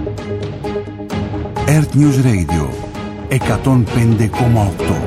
Earth News Radio 105,8.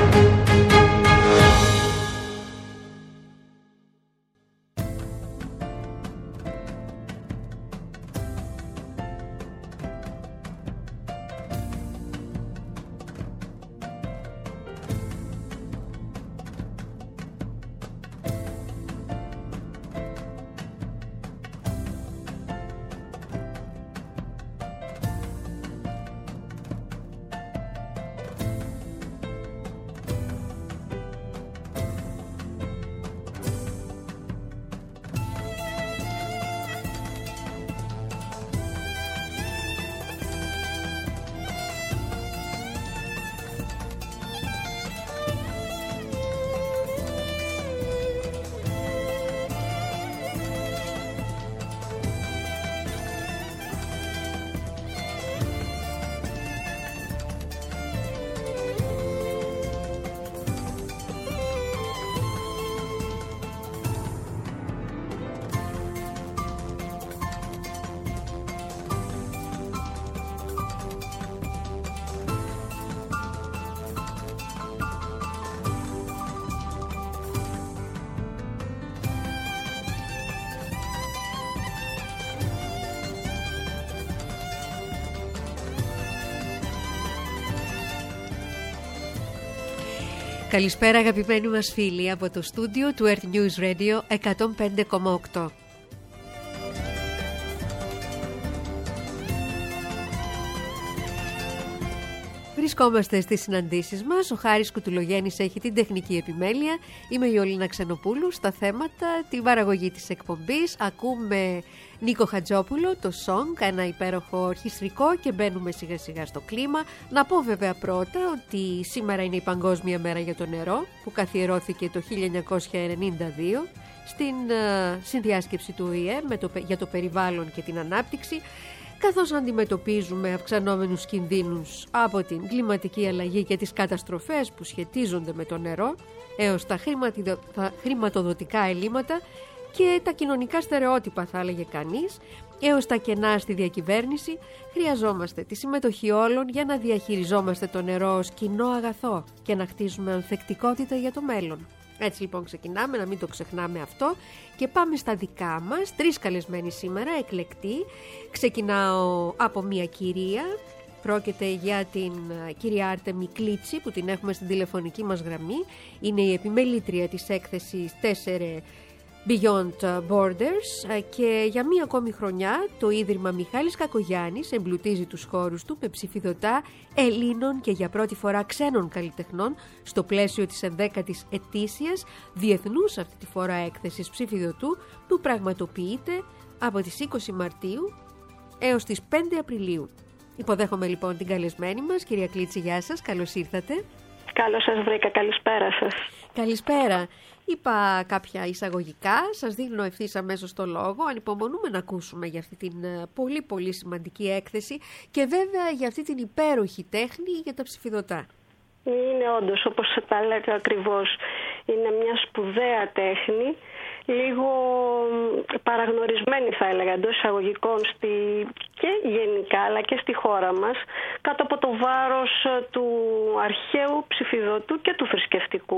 Καλησπέρα αγαπημένοι μας φίλοι από το στούντιο του Earth News Radio 105,8. Βρισκόμαστε στις συναντήσεις μας. Ο Χάρης Κουτουλογέννης έχει την τεχνική επιμέλεια. Είμαι η Ολίνα Ξενοπούλου στα θέματα, την παραγωγή της εκπομπής. Ακούμε Νίκο Χατζόπουλο, το Song, ένα υπέροχο ορχιστρικό και μπαίνουμε σιγά σιγά στο κλίμα. Να πω βέβαια πρώτα ότι σήμερα είναι η Παγκόσμια Μέρα για το Νερό που καθιερώθηκε το 1992 στην συνδιάσκεψη του ΟΗΕ για το περιβάλλον και την ανάπτυξη, καθώς αντιμετωπίζουμε αυξανόμενους κινδύνους από την κλιματική αλλαγή και τις καταστροφές που σχετίζονται με το νερό, έως τα χρηματοδοτικά ελλείμματα και τα κοινωνικά στερεότυπα, θα έλεγε κανείς, έως τα κενά στη διακυβέρνηση, χρειαζόμαστε τη συμμετοχή όλων για να διαχειριζόμαστε το νερό ως κοινό αγαθό και να χτίζουμε ανθεκτικότητα για το μέλλον. Έτσι λοιπόν ξεκινάμε, να μην το ξεχνάμε αυτό, και πάμε στα δικά μας. 3 καλεσμένοι σήμερα, εκλεκτοί. Ξεκινάω από μια κυρία. Πρόκειται για την κυρία Άρτεμη Κλίτση, που την έχουμε στην τηλεφωνική μας γραμμή. Είναι η επιμελήτρια της έκθεσης 4 Beyond Borders, και για μία ακόμη χρονιά το Ίδρυμα Μιχάλης Κακογιάννης εμπλουτίζει τους χώρους του με ψηφιδωτά Ελλήνων και για πρώτη φορά ξένων καλλιτεχνών στο πλαίσιο της 11ης ετήσιας διεθνούς αυτή τη φορά έκθεσης ψηφιδωτού, που πραγματοποιείται από τις 20 Μαρτίου έως τις 5 Απριλίου. Υποδέχομαι λοιπόν την καλεσμένη μας, κυρία Κλίτση, γεια σας, καλώς ήρθατε. Καλώς σας βρήκα, καλησπέρα σας. Καλησπέρα. Είπα κάποια εισαγωγικά, σας δίνω ευθύς αμέσως το λόγο. Ανυπομονούμε να ακούσουμε για αυτή την πολύ πολύ σημαντική έκθεση και βέβαια για αυτή την υπέροχη τέχνη για τα ψηφιδωτά. Είναι όντως, όπως τα λέγα ακριβώς, είναι μια σπουδαία τέχνη, λίγο παραγνωρισμένη θα έλεγα εντός εισαγωγικών και γενικά αλλά και στη χώρα μας, κάτω από το βάρος του αρχαίου ψηφιδωτού και του θρησκευτικού,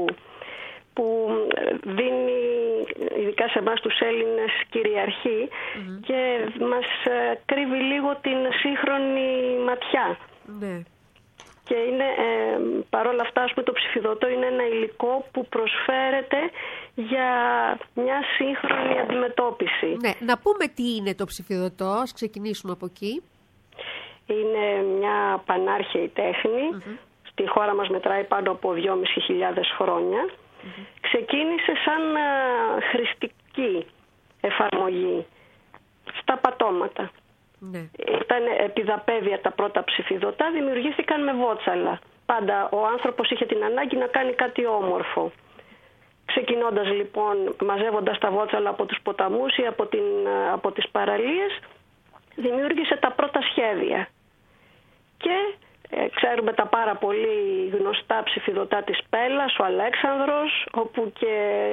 που δίνει ειδικά σε εμάς τους Έλληνες κυριαρχεί και μας κρύβει λίγο την σύγχρονη ματιά. Ναι. Και είναι, παρόλα αυτά, ας πούμε, το ψηφιδωτό είναι ένα υλικό που προσφέρεται για μια σύγχρονη αντιμετώπιση. Ναι, να πούμε τι είναι το ψηφιδωτό, ας ξεκινήσουμε από εκεί. Είναι μια πανάρχαιη τέχνη. Στη χώρα μας μετράει πάνω από 2.500 χρόνια. Ξεκίνησε σαν χρηστική εφαρμογή στα πατώματα. Ναι. Ήταν επιδαπέδια τα πρώτα ψηφιδωτά, δημιουργήθηκαν με βότσαλα. Πάντα ο άνθρωπος είχε την ανάγκη να κάνει κάτι όμορφο. Ξεκινώντας λοιπόν, μαζεύοντας τα βότσαλα από τους ποταμούς ή από τις παραλίες, δημιούργησε τα πρώτα σχέδια. Και ξέρουμε τα πάρα πολύ γνωστά ψηφιδωτά της Πέλλας, ο Αλέξανδρος, όπου και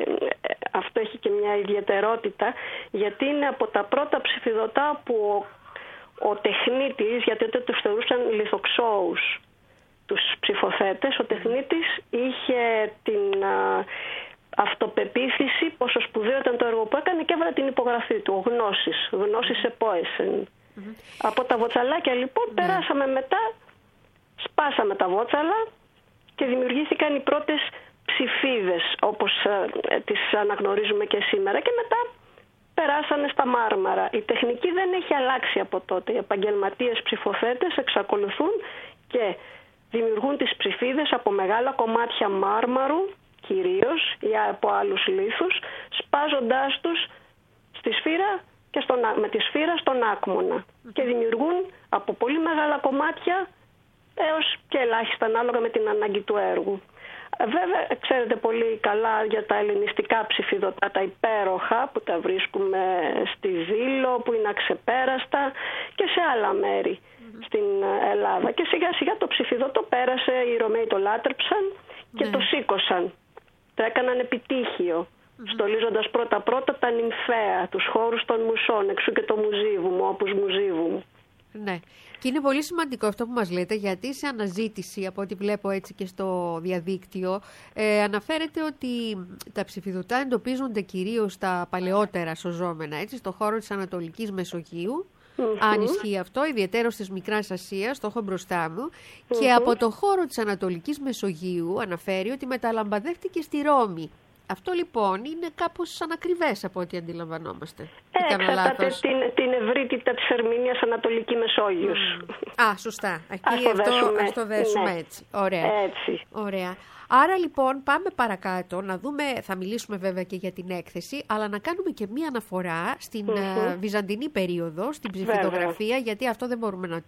αυτό έχει και μια ιδιαιτερότητα, γιατί είναι από τα πρώτα ψηφιδωτά που ο τεχνίτης, γιατί τότε τους θεωρούσαν λιθοξώους τους ψηφοθέτες, ο τεχνίτης είχε την αυτοπεποίθηση πόσο σπουδαίο ήταν το έργο που έκανε και έβαλε την υπογραφή του, γνώσεις επόεσεν. Από τα βοτσαλάκια λοιπόν περάσαμε μετά, σπάσαμε τα βότσαλα και δημιουργήθηκαν οι πρώτες ψηφίδες όπως τις αναγνωρίζουμε και σήμερα, και μετά περάσανε στα μάρμαρα. Η τεχνική δεν έχει αλλάξει από τότε. Οι επαγγελματίες ψηφοθέτες εξακολουθούν και δημιουργούν τις ψηφίδες από μεγάλα κομμάτια μάρμαρου κυρίως ή από άλλους λίθους, σπάζοντάς τους στη σφύρα και με τη σφύρα στον άκμονα, και δημιουργούν από πολύ μεγάλα κομμάτια έως και ελάχιστα ανάλογα με την ανάγκη του έργου. Βέβαια, ξέρετε πολύ καλά για τα ελληνιστικά ψηφιδωτά, τα υπέροχα που τα βρίσκουμε στη Ζήλο, που είναι αξεπέραστα, και σε άλλα μέρη στην Ελλάδα. Και σιγά σιγά το ψηφιδωτό πέρασε, οι Ρωμαίοι το λάτρεψαν και το σήκωσαν. Το έκαναν επιτύχιο, στολίζοντας πρώτα-πρώτα τα νυμφαία, τους χώρους των μουσών, εξού και το μουζίβουμο, όπως μουζίβουμο. Ναι. Και είναι πολύ σημαντικό αυτό που μας λέτε, γιατί σε αναζήτηση, από ό,τι βλέπω έτσι και στο διαδίκτυο, αναφέρεται ότι τα ψηφιδωτά εντοπίζονται κυρίως στα παλαιότερα σωζόμενα, έτσι, στο χώρο της Ανατολικής Μεσογείου. Αν ισχύει αυτό, ιδιαιτέρως της Μικράς Ασίας, το έχω μπροστά μου. Και από το χώρο της Ανατολικής Μεσογείου αναφέρει ότι μεταλαμπαδεύτηκε στη Ρώμη. Αυτό λοιπόν είναι κάπως ανακριβές από ό,τι αντιλαμβανόμαστε. Εξαρτάται την ευρύτητα της ερμηνείας Ανατολική Μεσόγειος. Σωστά. Ας το δέσουμε έτσι. Ωραία. Έτσι. Ωραία. Άρα λοιπόν πάμε παρακάτω να δούμε, θα μιλήσουμε βέβαια και για την έκθεση, αλλά να κάνουμε και μία αναφορά στην βυζαντινή περίοδο, στην ψηφιδογραφία, γιατί αυτό δεν μπορούμε να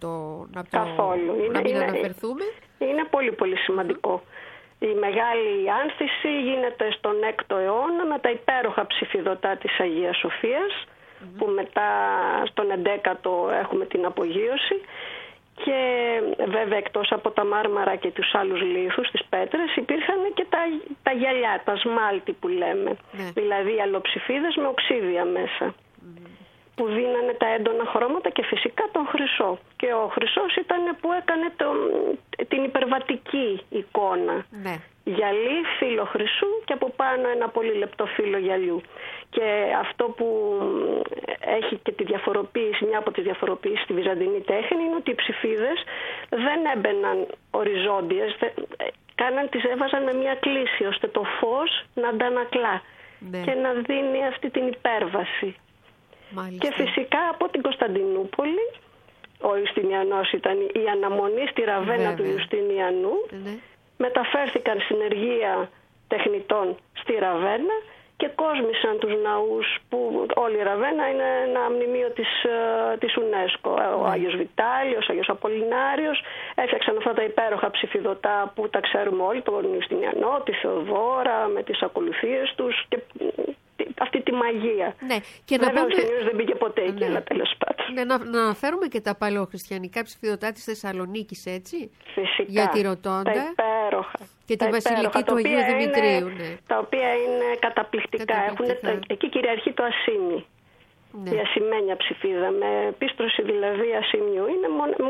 μην αναφερθούμε. Είναι πολύ πολύ σημαντικό. Η μεγάλη άνθηση γίνεται στον 6ο αιώνα με τα υπέροχα ψηφιδωτά της Αγίας Σοφίας, που μετά στον 11ο έχουμε την απογείωση, και βέβαια εκτός από τα μάρμαρα και τους άλλους λίθους, τις πέτρες, υπήρχαν και τα γυαλιά, τα σμάλτι που λέμε, δηλαδή αλοψηφίδες με οξύδια μέσα, που δίνανε τα έντονα χρώματα και φυσικά τον χρυσό. Και ο χρυσός ήταν που έκανε την υπερβατική εικόνα. Γυαλί, φύλλο χρυσού και από πάνω ένα πολύ λεπτό φύλλο γυαλιού. Και αυτό που έχει και τη διαφοροποίηση, μια από τις διαφοροποιήσεις στη βυζαντινή τέχνη, είναι ότι οι ψηφίδες δεν έμπαιναν οριζόντιες, τις έβαζαν με μια κλίση ώστε το φως να αντανακλά και να δίνει αυτή την υπέρβαση. Μάλιστα. Και φυσικά από την Κωνσταντινούπολη, ο Ιουστινιανός ήταν η αναμονή στη Ραβένα του Ιουστινιανού, μεταφέρθηκαν συνεργεία τεχνητών στη Ραβένα και κόσμησαν τους ναούς, που όλη η Ραβένα είναι ένα μνημείο της UNESCO. Ο Άγιος Βιτάλιος, ο Άγιος Απολινάριος έφτιαξαν αυτά τα υπέροχα ψηφιδωτά που τα ξέρουμε όλοι, τον Ιουστινιανό, τη Θεοδόρα με τις ακολουθίες τους και αυτή τη μαγεία. Και βέβαια ο Ιουστινιανός δεν πήγε ποτέ εκεί, αλλά τέλος πάντων. Να αναφέρουμε και τα παλαιοχριστιανικά ψηφιδωτά της Θεσσαλονίκης, έτσι. Φυσικά. Για τη Ροτόντα. Τα υπέροχα. Και τη Βασιλική του Αγίου Δημητρίου. Τα οποία είναι καταπληκτικά. Εκεί κυριαρχεί το ασήμι. Η ασημένια ψηφίδα, με πίστρωση δηλαδή ασήμιου. Είναι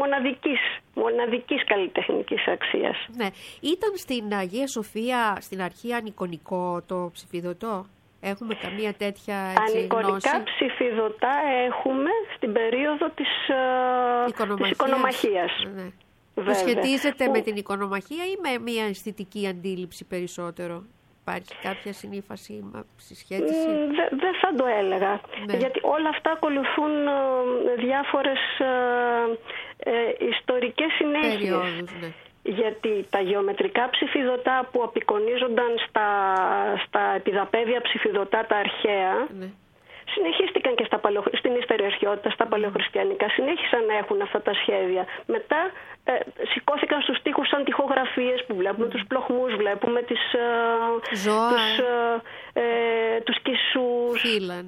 μοναδικής καλλιτεχνικής αξίας. Ήταν στην Αγία Σοφία στην αρχή ανικονικό το ψηφιδωτό? Έχουμε καμία τέτοια ανικονικά ψηφιδωτά έχουμε στην περίοδο της οικονομαχίας. Που σχετίζεται με την οικονομαχία ή με μια αισθητική αντίληψη περισσότερο? Υπάρχει κάποια συνήφαση, συσχέτιση? Δεν θα το έλεγα. Γιατί όλα αυτά ακολουθούν διάφορες ιστορικές συνέχειες. Γιατί τα γεωμετρικά ψηφιδωτά που απεικονίζονταν στα επιδαπέδια ψηφιδωτά τα αρχαία, συνεχίστηκαν και στην ιστεριαρχαιότητα, στα παλαιοχριστιανικά, συνέχισαν να έχουν αυτά τα σχέδια. Μετά σηκώθηκαν στους τοίχους σαν τοιχογραφίες που βλέπουμε τους πλοχμούς, βλέπουμε τους κησούς. Φύλλα,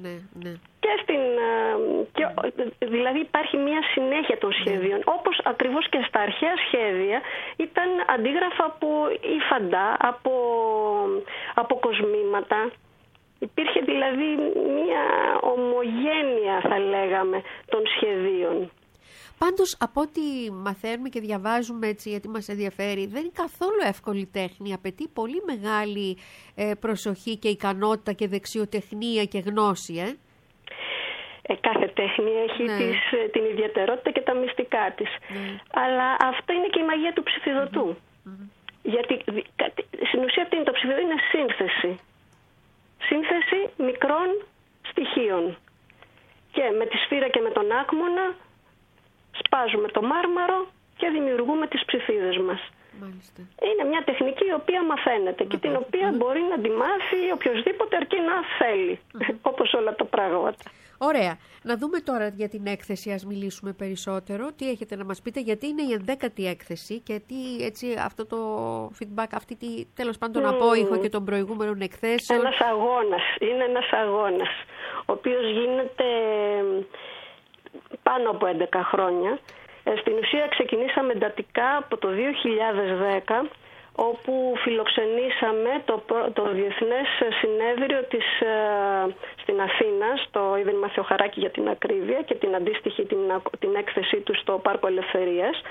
δηλαδή υπάρχει μια συνέχεια των σχέδιων. Όπως ακριβώς και στα αρχαία σχέδια ήταν αντίγραφα από ύφαντα, από κοσμήματα. Υπήρχε δηλαδή μια ομογένεια, θα λέγαμε, των σχεδίων. Πάντως από ό,τι μαθαίνουμε και διαβάζουμε έτσι, γιατί μας ενδιαφέρει, δεν είναι καθόλου εύκολη τέχνη. Απαιτεί πολύ μεγάλη προσοχή και ικανότητα και δεξιοτεχνία και γνώση. Κάθε τέχνη έχει την ιδιαιτερότητα και τα μυστικά της. Αλλά αυτό είναι και η μαγεία του ψηφιδωτού. Γιατί στην ουσία τι είναι το ψηφιδωτό? Είναι σύνθεση. Σύνθεση μικρών στοιχείων. Και με τη σφύρα και με τον άκμονα σπάζουμε το μάρμαρο και δημιουργούμε τις ψηφίδες μας. Μάλιστα. Είναι μια τεχνική η οποία μαθαίνεται και την οποία μπορεί να τη μάθει οποιοσδήποτε αρκεί να θέλει, όπως όλα τα πράγματα. Ωραία. Να δούμε τώρα για την έκθεση, ας μιλήσουμε περισσότερο. Τι έχετε να μας πείτε, γιατί είναι η 11η έκθεση και τι έτσι αυτό το feedback, τέλος πάντων τον απόϊχο και των προηγούμενων εκθέσεων. Είναι ένας αγώνας, ο οποίος γίνεται πάνω από 11 χρόνια. Στην ουσία ξεκινήσαμε εντατικά από το 2010, όπου φιλοξενήσαμε το Διεθνές Συνέδριο στην Αθήνα, στο Ίδρυμα Θεοχαράκη για την ακρίβεια, και την αντίστοιχη την έκθεσή του στο Πάρκο Ελευθερίας.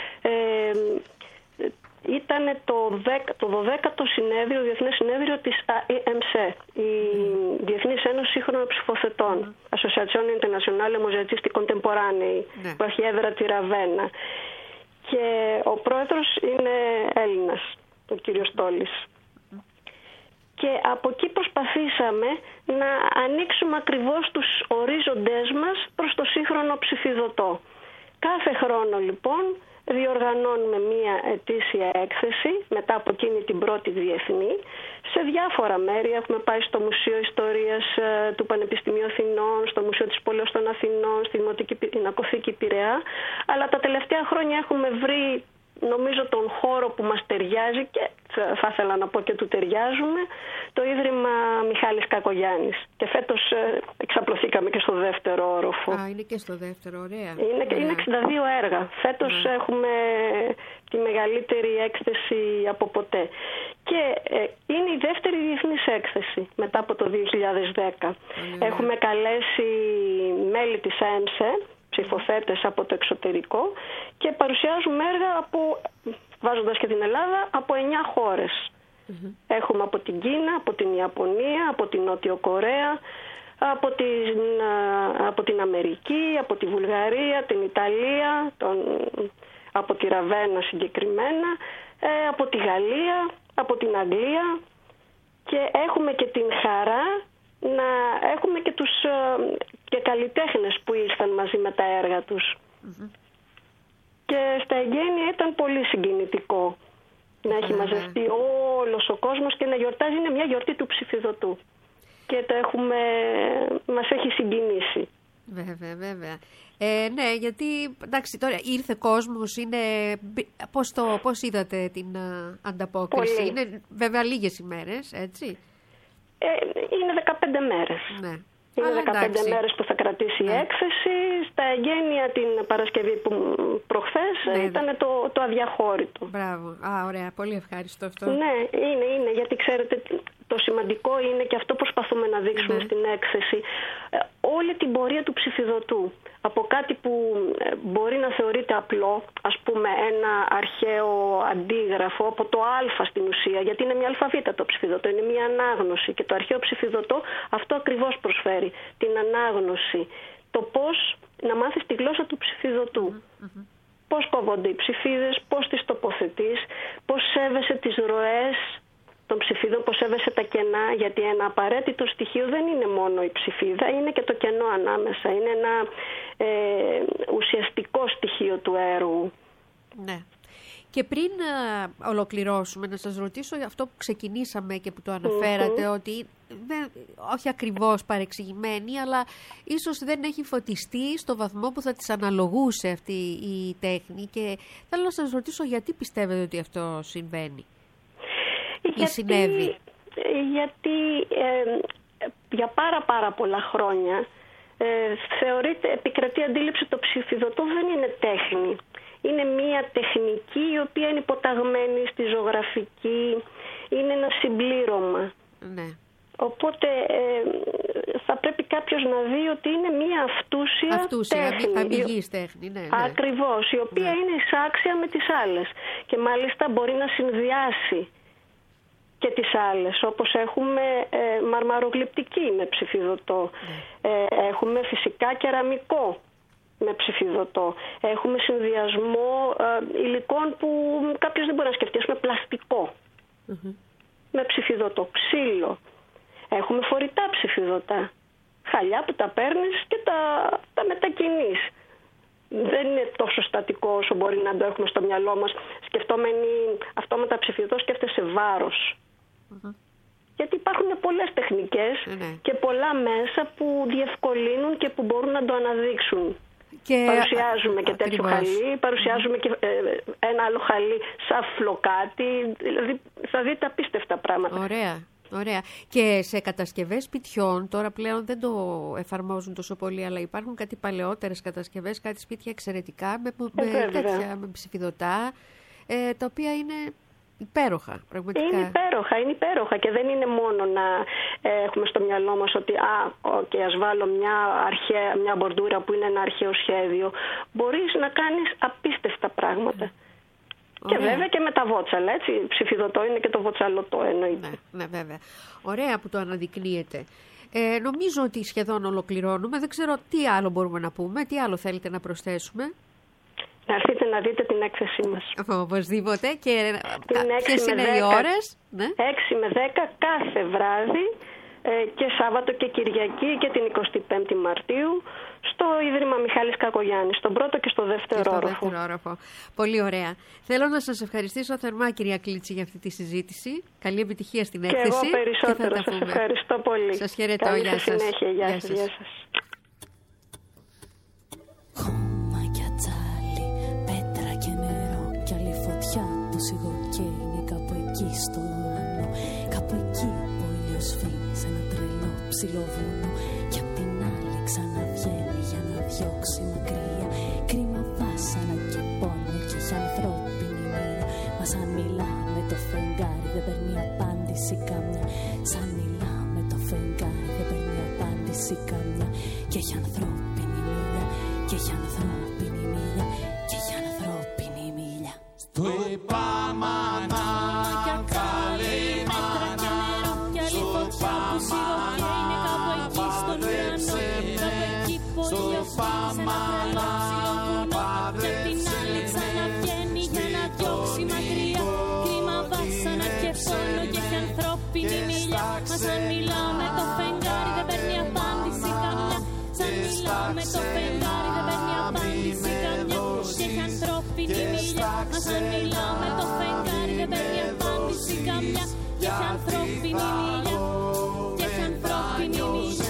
Ήταν το 12ο συνέδριο, Διεθνές Συνέδριο της AEMC, η Διεθνής Ένωση Σύγχρονων Ψηφοθετών, Associazione Internazionale Musicisti Contemporanei, που έχει έδρα τη Ραβένα. Και ο πρόεδρος είναι Έλληνας, ο κύριος Στόλης. Και από εκεί προσπαθήσαμε να ανοίξουμε ακριβώς τους ορίζοντές μας προς το σύγχρονο ψηφιδωτό. Κάθε χρόνο λοιπόν διοργανώνουμε μία ετήσια έκθεση μετά από εκείνη την πρώτη διεθνή σε διάφορα μέρη. Έχουμε πάει στο Μουσείο Ιστορίας του Πανεπιστημίου Αθηνών, στο Μουσείο της Πόλεως των Αθηνών, στη Δημοτική Πινακοθήκη Πειραιά, αλλά τα τελευταία χρόνια έχουμε βρει νομίζω τον χώρο που μας ταιριάζει και θα ήθελα να πω και του ταιριάζουμε, το Ίδρυμα Μιχάλης Κακογιάννης. Και φέτος εξαπλωθήκαμε και στο δεύτερο όροφο. Είναι και στο δεύτερο, ωραία. Είναι 62 έργα. Φέτος έχουμε τη μεγαλύτερη έκθεση από ποτέ. Και είναι η δεύτερη διεθνής έκθεση μετά από το 2010. Έχουμε καλέσει μέλη της ΑΕΜΣΕ, ψηφοθέτες από το εξωτερικό, και παρουσιάζουμε έργα βάζοντας και την Ελλάδα, από 9 χώρες. Έχουμε από την Κίνα, από την Ιαπωνία, από την Νότιο Κορέα, από την Αμερική, από τη Βουλγαρία, την Ιταλία, από τη Ραβένα συγκεκριμένα, από τη Γαλλία, από την Αγγλία, και έχουμε και την χαρά να έχουμε και και καλλιτέχνες που ήρθαν μαζί με τα έργα τους. Και στα εγγένεια ήταν πολύ συγκινητικό να έχει μαζευτεί όλος ο κόσμος και να γιορτάζει. Είναι μια γιορτή του ψηφιδωτού και μας έχει συγκινήσει. Βέβαια. Ναι, γιατί εντάξει, τώρα ήρθε κόσμος, πώς είδατε την ανταπόκριση? Πολύ. Είναι βέβαια λίγες ημέρες, έτσι? Είναι 15 μέρες. Ναι. Είναι 15 μέρες που θα κρατήσει η έκθεση. Στα εγγένεια την Παρασκευή που προχθές ήταν το αδιαχώρητο. Μπράβο. Ωραία. Πολύ ευχάριστο αυτό. Ναι, είναι. Γιατί ξέρετε, το σημαντικό είναι, και αυτό προσπαθούμε να δείξουμε στην έκθεση, όλη την πορεία του ψηφιδωτού. Από κάτι που μπορεί να θεωρείται απλό, ας πούμε ένα αρχαίο αντίγραφο, από το α στην ουσία, γιατί είναι μια αλφαβήτα το ψηφιδωτό, είναι μια ανάγνωση, και το αρχαίο ψηφιδωτό αυτό ακριβώς προσφέρει, την ανάγνωση. Το πώς να μάθεις τη γλώσσα του ψηφιδωτού. Πώς κόβονται οι ψηφίδες, πώς τις τοποθετείς, πώς σέβεσαι τις ροές των ψηφίδων, πώς σέβεσαι τα κενά, γιατί ένα απαραίτητο στοιχείο δεν είναι μόνο η ψηφίδα, είναι και το κενό ανάμεσα. Είναι ένα ουσιαστικό στοιχείο του έργου. Ναι. Και πριν ολοκληρώσουμε, να σας ρωτήσω αυτό που ξεκινήσαμε και που το αναφέρατε, ότι όχι ακριβώς παρεξηγημένη, αλλά ίσως δεν έχει φωτιστεί στο βαθμό που θα της αναλογούσε αυτή η τέχνη, και θέλω να σας ρωτήσω γιατί πιστεύετε ότι αυτό συμβαίνει ή συνέβη? Γιατί για πάρα πολλά χρόνια επικρατεί αντίληψη το ψηφιδωτό δεν είναι τέχνη. Είναι μια τεχνική η οποία είναι υποταγμένη στη ζωγραφική, είναι ένα συμπλήρωμα. Ναι. Οπότε θα πρέπει κάποιος να δει ότι είναι μια αυτούσια τέχνη. Αμυγής τέχνη, ναι. Ακριβώς, η οποία είναι εισάξια με τις άλλες. Και μάλιστα μπορεί να συνδυάσει και τις άλλες, όπως έχουμε μαρμαρογλυπτική με ψηφιδωτό, έχουμε φυσικά κεραμικό με ψηφιδωτό, έχουμε συνδυασμό υλικών που κάποιος δεν μπορεί να σκεφτεί, με πλαστικό με ψηφιδωτό, ξύλο, έχουμε φορητά ψηφιδωτά, χαλιά που τα παίρνεις και τα μετακινείς. Δεν είναι τόσο στατικό όσο μπορεί να το έχουμε στο μυαλό μας. Σκεφτόμενοι αυτόματα ψηφιδωτό, σκέφτεσαι βάρος. Γιατί υπάρχουν πολλές τεχνικές και πολλά μέσα που διευκολύνουν και που μπορούν να το αναδείξουν. Και παρουσιάζουμε και τέτοιο χαλί, παρουσιάζουμε και ένα άλλο χαλί σαν φλοκάτι. Δηλαδή θα δείτε απίστευτα πράγματα. Ωραία. Και σε κατασκευές σπιτιών, τώρα πλέον δεν το εφαρμόζουν τόσο πολύ, αλλά υπάρχουν κάτι παλαιότερες κατασκευές, κάτι σπίτια εξαιρετικά με ψηφιδωτά, τα οποία είναι υπέροχα, πραγματικά. Είναι υπέροχα και δεν είναι μόνο να έχουμε στο μυαλό μας ότι ας βάλω μια μπορντούρα που είναι ένα αρχαίο σχέδιο. Μπορείς να κάνεις απίστευτα πράγματα. Και βέβαια και με τα βότσαλα, έτσι. Ψηφιδωτό είναι και το βοτσαλωτό, εννοείται. Ναι, βέβαια. Ωραία που το αναδεικνύεται. Νομίζω ότι σχεδόν ολοκληρώνουμε. Δεν ξέρω τι άλλο μπορούμε να πούμε, τι άλλο θέλετε να προσθέσουμε. Να έρθετε να δείτε την έκθεσή μας. Οπωσδήποτε. Και ποιες είναι οι ώρες? 6 με 10 κάθε βράδυ και Σάββατο και Κυριακή και την 25η Μαρτίου στο Ίδρυμα Μιχάλης Κακογιάννης, στον πρώτο και στο δεύτερο όροφο. Πολύ ωραία. Θέλω να σας ευχαριστήσω θερμά, κυρία Κλίτση, για αυτή τη συζήτηση. Καλή επιτυχία στην έκθεση. Και εγώ περισσότερο. Σας ευχαριστώ πολύ. Σας χαιρετώ. Καλή Γεια σας. συνέχεια. Γεια σας. Χώμα και ατσάλι, πέτρα και νερό κι άλλη φωτιά που σιγοκαίνει κάπου εκεί στο ουρανό. Κάπου εκεί που ο ήλιος φύγει σε ένα τρελό ψηλό βουνό κι απ' την άλλη ξαναβγαίνει για να διώξει μακριά. Κρίμα βάσανα και πόνο και έχει ανθρώπινη μοίρα. Μα σαν μιλάμε το φεγγάρι δεν παίρνει απάντηση καμιά. Σαν μιλάμε το φεγγάρι δεν παίρνει απάντηση καμιά. Και έχει ανθρώπινη μοίρα, και έχει ανθρώπινη μοίρα, και έχει ανθρώπινη μοίρα. Στο επάμανα καλή μάνα, στο πάμανα παντρέψε, στο πάμανα παντρέψε με, για να διώξει μακριά. Κρίμα βάσανα και πόνο και έχει ανθρώπινη μοίρα. Μα σαν μιλάμε το φεγγάρι δεν παίρνει απάντηση καμιά. Σαν μιλάμε το φεγγάρι δεν παίρνει απάντηση καμιά. Και έχει ανθρώπινη μοίρα. Μα σαν μιλάμε το φεγγάρι δεν παίρνει απάντηση καμιά. Και έχει ανθρώπινη μοίρα. Και έχει ανθρώπινη μοίρα.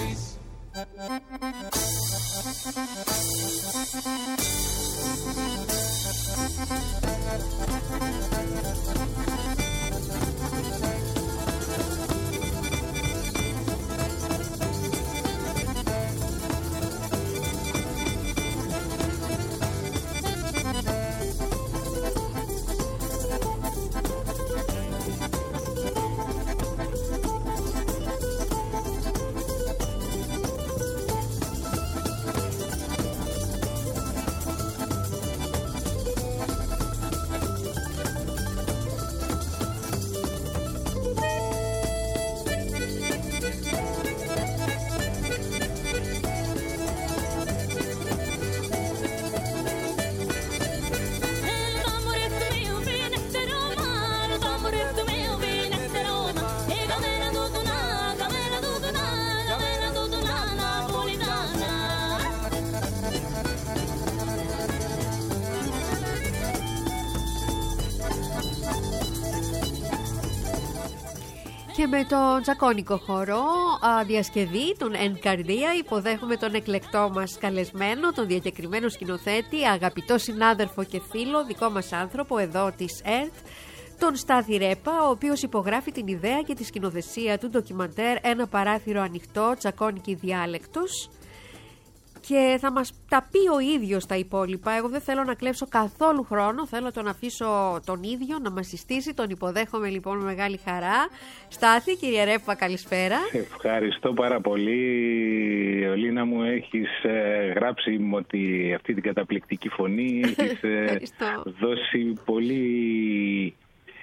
Και με το τζακόνικο χορό διασκευή, τον Ενκαρδία, υποδέχομαι τον εκλεκτό μας καλεσμένο, τον διακεκριμένο σκηνοθέτη, αγαπητό συνάδελφο και φίλο, δικό μας άνθρωπο εδώ της ΕΡΤ, τον Στάθη Ρέπα, ο οποίος υπογράφει την ιδέα και τη σκηνοθεσία του ντοκιμαντέρ «Ένα παράθυρο ανοιχτό, τζακόνικη διάλεκτος». και θα μας τα πει ο ίδιος τα υπόλοιπα. Εγώ δεν θέλω να κλέψω καθόλου χρόνο, θέλω τον αφήσω τον ίδιο να μας συστήσει. Τον υποδέχομαι λοιπόν με μεγάλη χαρά. Στάθη, κύριε Ρέφα, καλησπέρα. Ευχαριστώ πάρα πολύ, Ολίνα μου. Έχεις γράψει ότι αυτή την καταπληκτική φωνή έχεις δώσει πολύ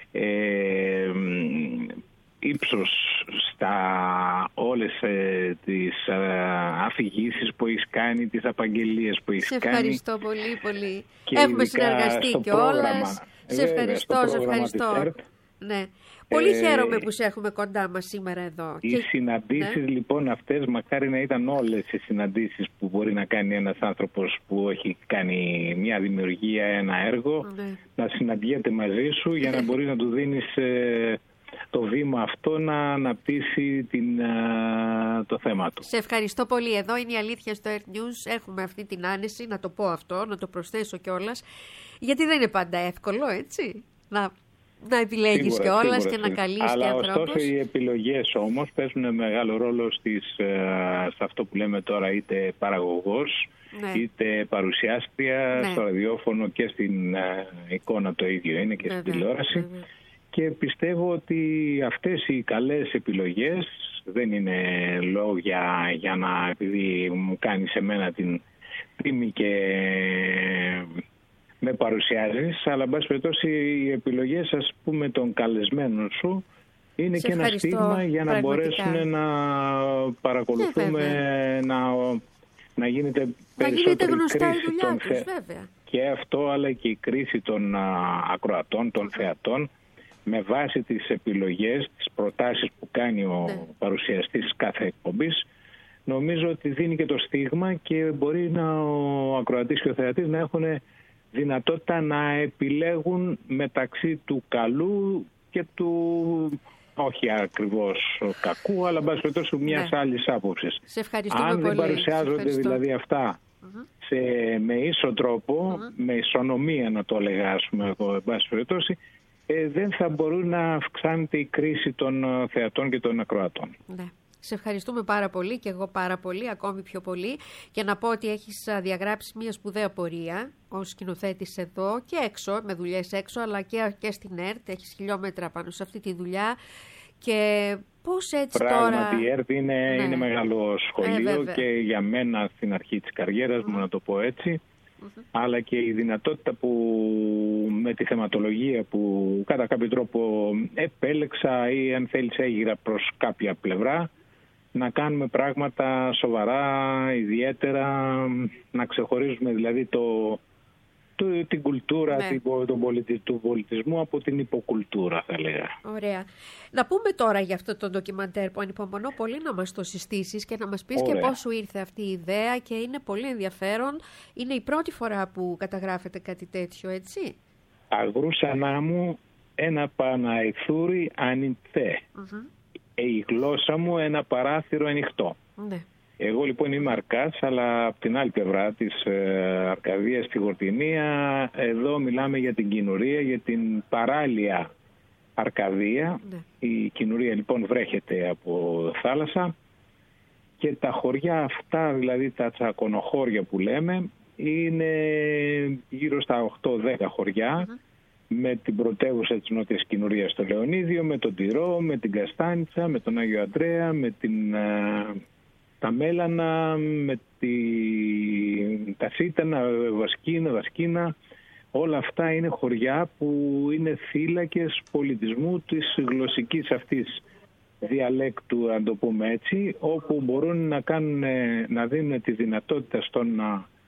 ύψος στα όλες τις αφηγήσεις που έχεις κάνει, τις απαγγελίες που έχεις κάνει. Σε ευχαριστώ πολύ πολύ. Έχουμε συνεργαστεί κιόλας. Σε ευχαριστώ, σε ευχαριστώ. Ναι. Πολύ χαίρομαι που σε έχουμε κοντά μας σήμερα εδώ. Οι συναντήσεις λοιπόν αυτές, μακάρι να ήταν όλες οι συναντήσεις που μπορεί να κάνει ένας άνθρωπος που έχει κάνει μια δημιουργία, ένα έργο, να συναντιέται μαζί σου για να μπορεί να του δίνεις το βήμα αυτό να αναπτύσσει το θέμα του. Σε ευχαριστώ πολύ. Εδώ είναι η αλήθεια στο Earth News. Έχουμε αυτή την άνεση, να το πω αυτό, να το προσθέσω κιόλας, γιατί δεν είναι πάντα εύκολο, έτσι, να επιλέγεις κιόλας και να καλείς και ανθρώπους. Αλλά ωστόσο οι επιλογές όμως παίζουν μεγάλο ρόλο σε αυτό που λέμε τώρα, είτε παραγωγός, είτε παρουσιάστρια, στο ραδιόφωνο και στην εικόνα το ίδιο είναι και στην τηλεόραση. Και πιστεύω ότι αυτές οι καλές επιλογές δεν είναι λόγια για να, επειδή μου κάνεις εμένα την τίμη και με παρουσιάζεις, αλλά εν πάση περιπτώσει οι επιλογές, ας πούμε, των καλεσμένων σου είναι και ένα στίγμα για να μπορέσουν να παρακολουθούμε, να γίνεται περισσότερη κρίση των θεατών. Και αυτό, αλλά και η κρίση των ακροατών, των θεατών, με βάση τις επιλογές, τις προτάσεις που κάνει ο παρουσιαστής κάθε εκπομπής, νομίζω ότι δίνει και το στίγμα και μπορεί ο ακροατής και ο θεατής να έχουν δυνατότητα να επιλέγουν μεταξύ του καλού και του όχι ακριβώς κακού, αλλά μπας περιπτώσει μιας άλλης άποψης. Αν δεν παρουσιάζονται δηλαδή αυτά με ίσο τρόπο, με ισονομία να το έλεγα, ας πούμε, εν πάση περιπτώσει, δεν θα μπορούν να αυξάνεται η κρίση των θεατών και των ακροατών. Ναι. Σε ευχαριστούμε πάρα πολύ και εγώ πάρα πολύ, ακόμη πιο πολύ, και να πω ότι έχεις διαγράψει μια σπουδαία πορεία ως σκηνοθέτης εδώ και έξω, με δουλειές έξω, αλλά και στην ΕΡΤ. Έχεις χιλιόμετρα πάνω σε αυτή τη δουλειά και πώς έτσι πράγματι, η ΕΡΤ είναι μεγάλο σχολείο και για μένα στην αρχή της καριέρας μου, να το πω έτσι, αλλά και η δυνατότητα που με τη θεματολογία που κατά κάποιο τρόπο επέλεξα ή αν θέλεις έγειρα προς κάποια πλευρά, να κάνουμε πράγματα σοβαρά, ιδιαίτερα, να ξεχωρίζουμε δηλαδή την κουλτούρα του πολιτισμού από την υποκουλτούρα, θα λέγα. Ωραία. Να πούμε τώρα για αυτό το ντοκιμαντέρ που ανυπομονώ πολύ να μας το συστήσεις και να μας πεις και πώς σου ήρθε αυτή η ιδέα, και είναι πολύ ενδιαφέρον. Είναι η πρώτη φορά που καταγράφεται κάτι τέτοιο, έτσι? Αγρούσανά μου ένα Παναϊθούρι ανοιχτέ. Η γλώσσα μου ένα παράθυρο ανοιχτό. Ναι. Εγώ λοιπόν είμαι Αρκάς, αλλά από την άλλη πλευρά της Αρκαδίας στη Γορτινία, εδώ μιλάμε για την Κινουρία, για την παράλια Αρκαδία. Ναι. Η Κινουρία λοιπόν βρέχεται από θάλασσα και τα χωριά αυτά, δηλαδή τα τσακονοχώρια που λέμε, είναι γύρω στα 8-10 χωριά, με την πρωτεύουσα της Νότιας Κινουρίας στο Λεωνίδιο, με τον Τυρό, με την Καστάνιτσα, με τον Άγιο Αντρέα, με τα Μέλανα, με τα Σίτανα, Βασκίνα. Όλα αυτά είναι χωριά που είναι θύλακες πολιτισμού της γλωσσικής αυτής διαλέκτου, αν το πούμε έτσι, όπου μπορούν να δίνουν τη δυνατότητα στον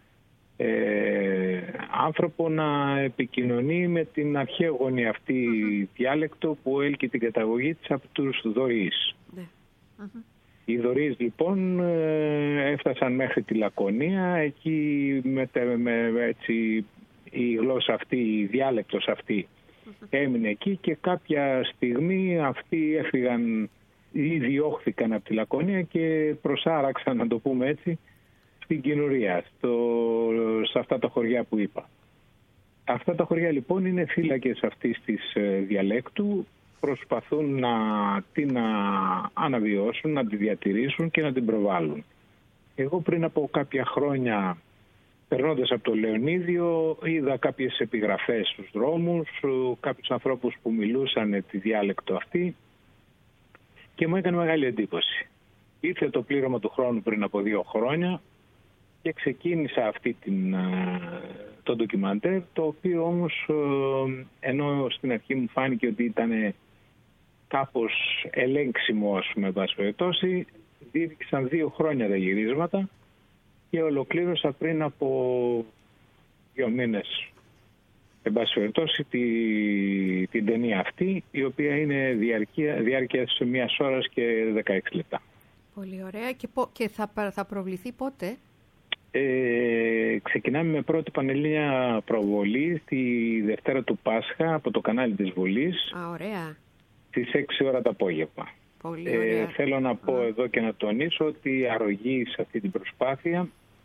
άνθρωπο να επικοινωνεί με την αρχαίγονη αυτή διάλεκτο που έλκει την καταγωγή της από τους Δωρείς. Οι Δωρείς λοιπόν έφτασαν μέχρι τη Λακωνία, εκεί έτσι, η γλώσσα αυτή, η διάλεκτος αυτή έμεινε εκεί, και κάποια στιγμή αυτοί έφυγαν ή διώχθηκαν από τη Λακωνία και προσάραξαν, να το πούμε έτσι, στην Κινουρία, σε αυτά τα χωριά που είπα. Αυτά τα χωριά λοιπόν είναι φύλακες αυτής της διαλέκτου, προσπαθούν να την αναβιώσουν, να τη διατηρήσουν και να την προβάλλουν. Εγώ πριν από κάποια χρόνια, περνώντας από το Λεωνίδιο, είδα κάποιες επιγραφές στους δρόμους, κάποιους ανθρώπους που μιλούσαν τη διάλεκτο αυτή και μου έκανε μεγάλη εντύπωση. Ήρθε το πλήρωμα του χρόνου πριν από 2 χρόνια και ξεκίνησα το ντοκιμαντέρ, το οποίο όμως, ενώ στην αρχή μου φάνηκε ότι ήταν κάπως ελέγξιμο, ας πούμε, εν πάση περιπτώσει, διήρκησαν 2 χρόνια τα γυρίσματα και ολοκλήρωσα πριν από 2 μήνες, εν πάση περιπτώσει, την ταινία αυτή, η οποία είναι διάρκεια σε 1 ώρα και 16 λεπτά. Πολύ ωραία. Και θα προβληθεί πότε? Ξεκινάμε με πρώτη πανελλήνια προβολή τη Δευτέρα του Πάσχα από το κανάλι της Βουλής. Ωραία. Στις 6 ώρα το απόγευμα. Πολύ ωραία. Θέλω να πω εδώ και να τονίσω ότι η αρρωγή σε αυτή την προσπάθεια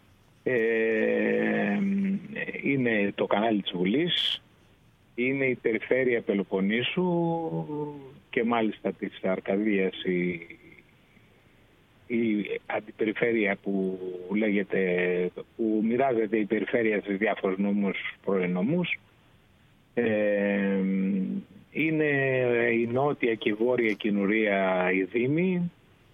είναι το κανάλι της Βουλής, είναι η περιφέρεια Πελοποννήσου και μάλιστα της Αρκαδίας, η αντιπεριφέρεια που μοιράζεται η περιφέρεια στις διάφορους νόμους προεννομούς. Είναι η νότια και η βόρεια Κινουρία, η Δήμη.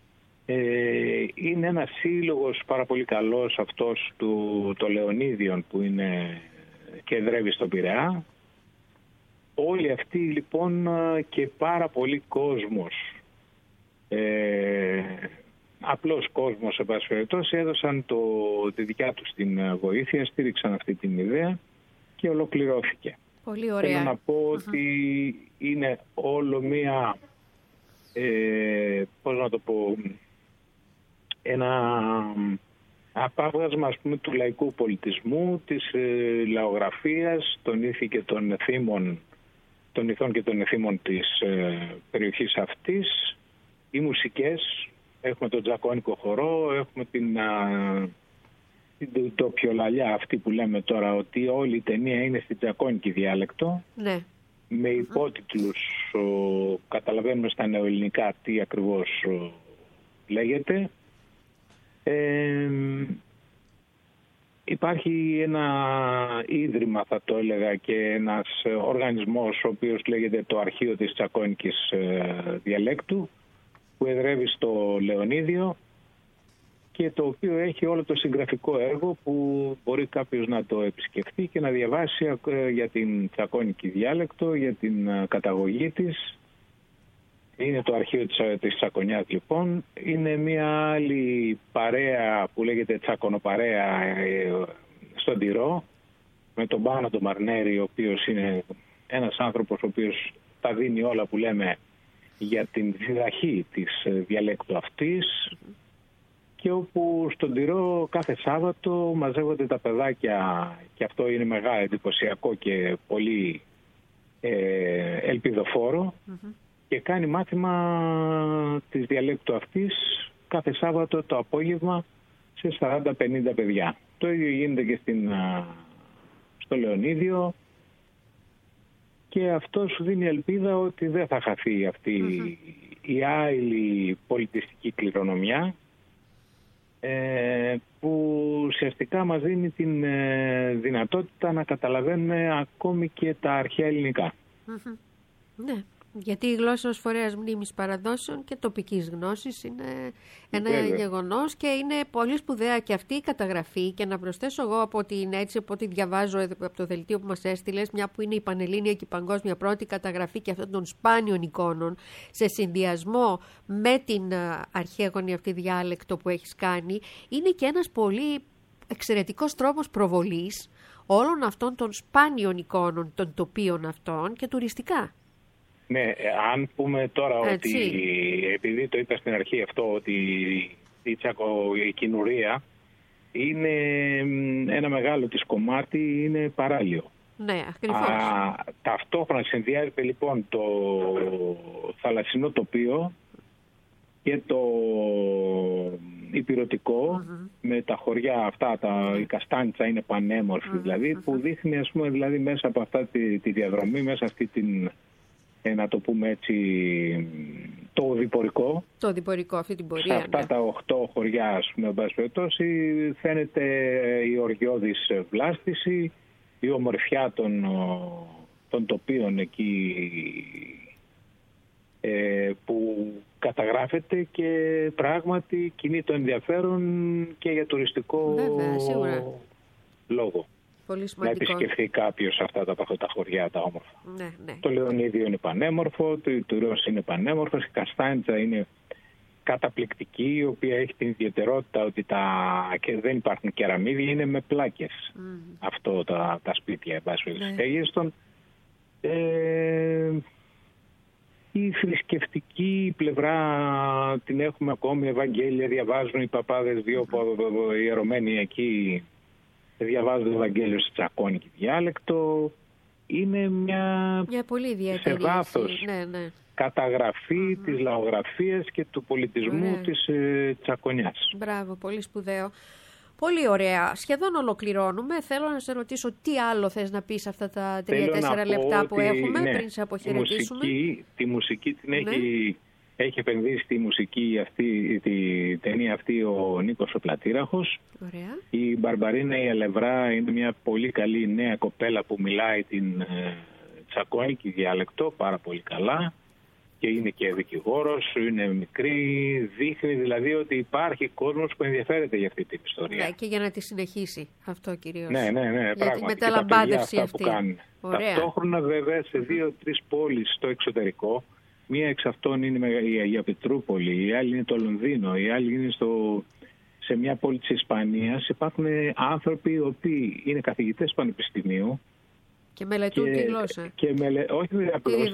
Είναι ένας σύλλογος πάρα πολύ καλός αυτός το Λεωνίδιον που είναι και εδρεύει στον Πειραιά. Όλοι αυτοί λοιπόν και πάρα πολύ κόσμος, απλός κόσμος σε πάση περιπτώσει, έδωσαν τη δικιά τους την βοήθεια, στήριξαν αυτή την ιδέα και ολοκληρώθηκε. Πολύ ωραία. Θέλω να πω ότι είναι όλο μία, πώς να το πω, ένα απάβγασμα, ας πούμε, του λαϊκού πολιτισμού, της λαογραφίας, των ήθη και των ηθών και των εθήμων της περιοχής αυτής. Οι μουσικές, έχουμε τον τζακόνικο χορό, έχουμε την τοπιολαλιά αυτή που λέμε τώρα, ότι όλη η ταινία είναι στην τζακόνικη διάλεκτο. Ναι. Με υπότιτλους, καταλαβαίνουμε στα νεοελληνικά τι ακριβώς λέγεται. Υπάρχει ένα ίδρυμα, θα το έλεγα, και ένας οργανισμός ο οποίος λέγεται το Αρχείο της Τζακόνικης Διαλέκτου, που εδρεύει στο Λεωνίδιο και το οποίο έχει όλο το συγγραφικό έργο που μπορεί κάποιος να το επισκεφτεί και να διαβάσει για την Τζακόνικη διάλεκτο, για την καταγωγή της. Είναι το αρχείο της Τσακονιάς λοιπόν. Είναι μια άλλη παρέα που λέγεται Τσακονοπαρέα στον Τυρό, με τον Πάνο τον Μαρνέρη, ο οποίος είναι ένας άνθρωπος ο οποίος τα δίνει όλα που λέμε για την διδαχή της διαλέκτου αυτής, και όπου στον Τυρό κάθε Σάββατο μαζεύονται τα παιδάκια, και αυτό είναι μεγάλο, εντυπωσιακό και πολύ ελπιδοφόρο, και κάνει μάθημα της διαλέκτου αυτής κάθε Σάββατο το απόγευμα σε 40-50 παιδιά. Το ίδιο γίνεται και στο Λεωνίδιο, και αυτό σου δίνει ελπίδα ότι δεν θα χαθεί αυτή η άειλη πολιτιστική κληρονομιά, που ουσιαστικά μας δίνει την δυνατότητα να καταλαβαίνουμε ακόμη και τα αρχαία ελληνικά. Ναι. Γιατί η γλώσσα ως φορέας μνήμης παραδόσεων και τοπικής γνώσης είναι ένα γεγονός και είναι πολύ σπουδαία και αυτή η καταγραφή. Και να προσθέσω εγώ από ό,τι διαβάζω από το δελτίο που μας έστειλες, μια που είναι η πανελλήνια και η παγκόσμια πρώτη καταγραφή και αυτών των σπάνιων εικόνων, σε συνδυασμό με την αρχαίγονη αυτή διάλεκτο που έχεις κάνει, είναι και ένας πολύ εξαιρετικός τρόπος προβολής όλων αυτών των σπάνιων εικόνων, των τοπίων αυτών και τουριστικά. Ναι, αν πούμε τώρα έτσι, ότι, επειδή το είπα στην αρχή αυτό, ότι η Κινουρία είναι ένα μεγάλο της κομμάτι, είναι παράλιο. Ναι, ακριβώς. Ταυτόχρονα συνδυάζεται λοιπόν το θαλασσινό τοπίο και το υπηρωτικό, με τα χωριά αυτά, η Καστάνιτσα είναι πανέμορφη, δηλαδή, που δείχνει, ας πούμε, δηλαδή, μέσα από αυτά τη διαδρομή, μέσα αυτή να το πούμε έτσι, το οδηπορικό. Το οδηπορικό, αυτή την πορεία. Σε αυτά τα 8 χωριά, ας πούμε, εν πάση περιπτώσει, φαίνεται η οργιώδης βλάστηση, η ομορφιά των τοπίων εκεί που καταγράφεται και πράγματι κινεί το ενδιαφέρον και για τουριστικό λόγο. Πολύ σημαντικό. Να επισκεφθεί κάποιος αυτά τα χωριά τα όμορφα. Ναι. Το Λεωνίδιο είναι πανέμορφο, το Ιτουρός είναι πανέμορφο, η Καστάντζα είναι καταπληκτική, η οποία έχει την ιδιαιτερότητα ότι και δεν υπάρχουν κεραμίδια, είναι με πλάκες. Αυτό τα σπίτια, Αίγιστον. Η θρησκευτική πλευρά την έχουμε ακόμη, Ευαγγέλια διαβάζουν οι παπάδες, 2 ιερωμένοι εκεί διαβάζουν το Ευαγγέλιο σε τσακώνικη διάλεκτο. Είναι μια πολύ ιδιαίτερη σε βάθος καταγραφή της λαογραφίας και του πολιτισμού της Τσακωνιάς. Μπράβο, πολύ σπουδαίο. Πολύ ωραία. Σχεδόν ολοκληρώνουμε. Θέλω να σε ρωτήσω τι άλλο θες να πεις αυτά τα 3-4 λεπτά που έχουμε πριν σε αποχαιρετήσουμε. Τη μουσική την έχει επενδύσει τη μουσική αυτή, τη ταινία αυτή ο Νίκος ο Πλατήραχος. Ωραία. Η Μπαρμπαρίνα η Αλευρά είναι μια πολύ καλή νέα κοπέλα που μιλάει την τσακώνικη διάλεκτο πάρα πολύ καλά. Και είναι και δικηγόρος, είναι μικρή, δείχνει δηλαδή ότι υπάρχει κόσμος που ενδιαφέρεται για αυτή την ιστορία. Ναι, και για να τη συνεχίσει αυτό κυρίως. Ναι, πράγματι. Μεταλαμπάδευση αυτά που κάνουν. Ταυτόχρονα βέβαια σε 2-3 πόλεις στο εξωτερικό, μία εξ αυτών είναι η Πετρούπολη, η άλλη είναι το Λονδίνο, η άλλη είναι σε μια πόλη της Ισπανίας. Υπάρχουν άνθρωποι οι οποίοι είναι καθηγητές πανεπιστημίου, και μελετούν τη γλώσσα. Όχι απλώς,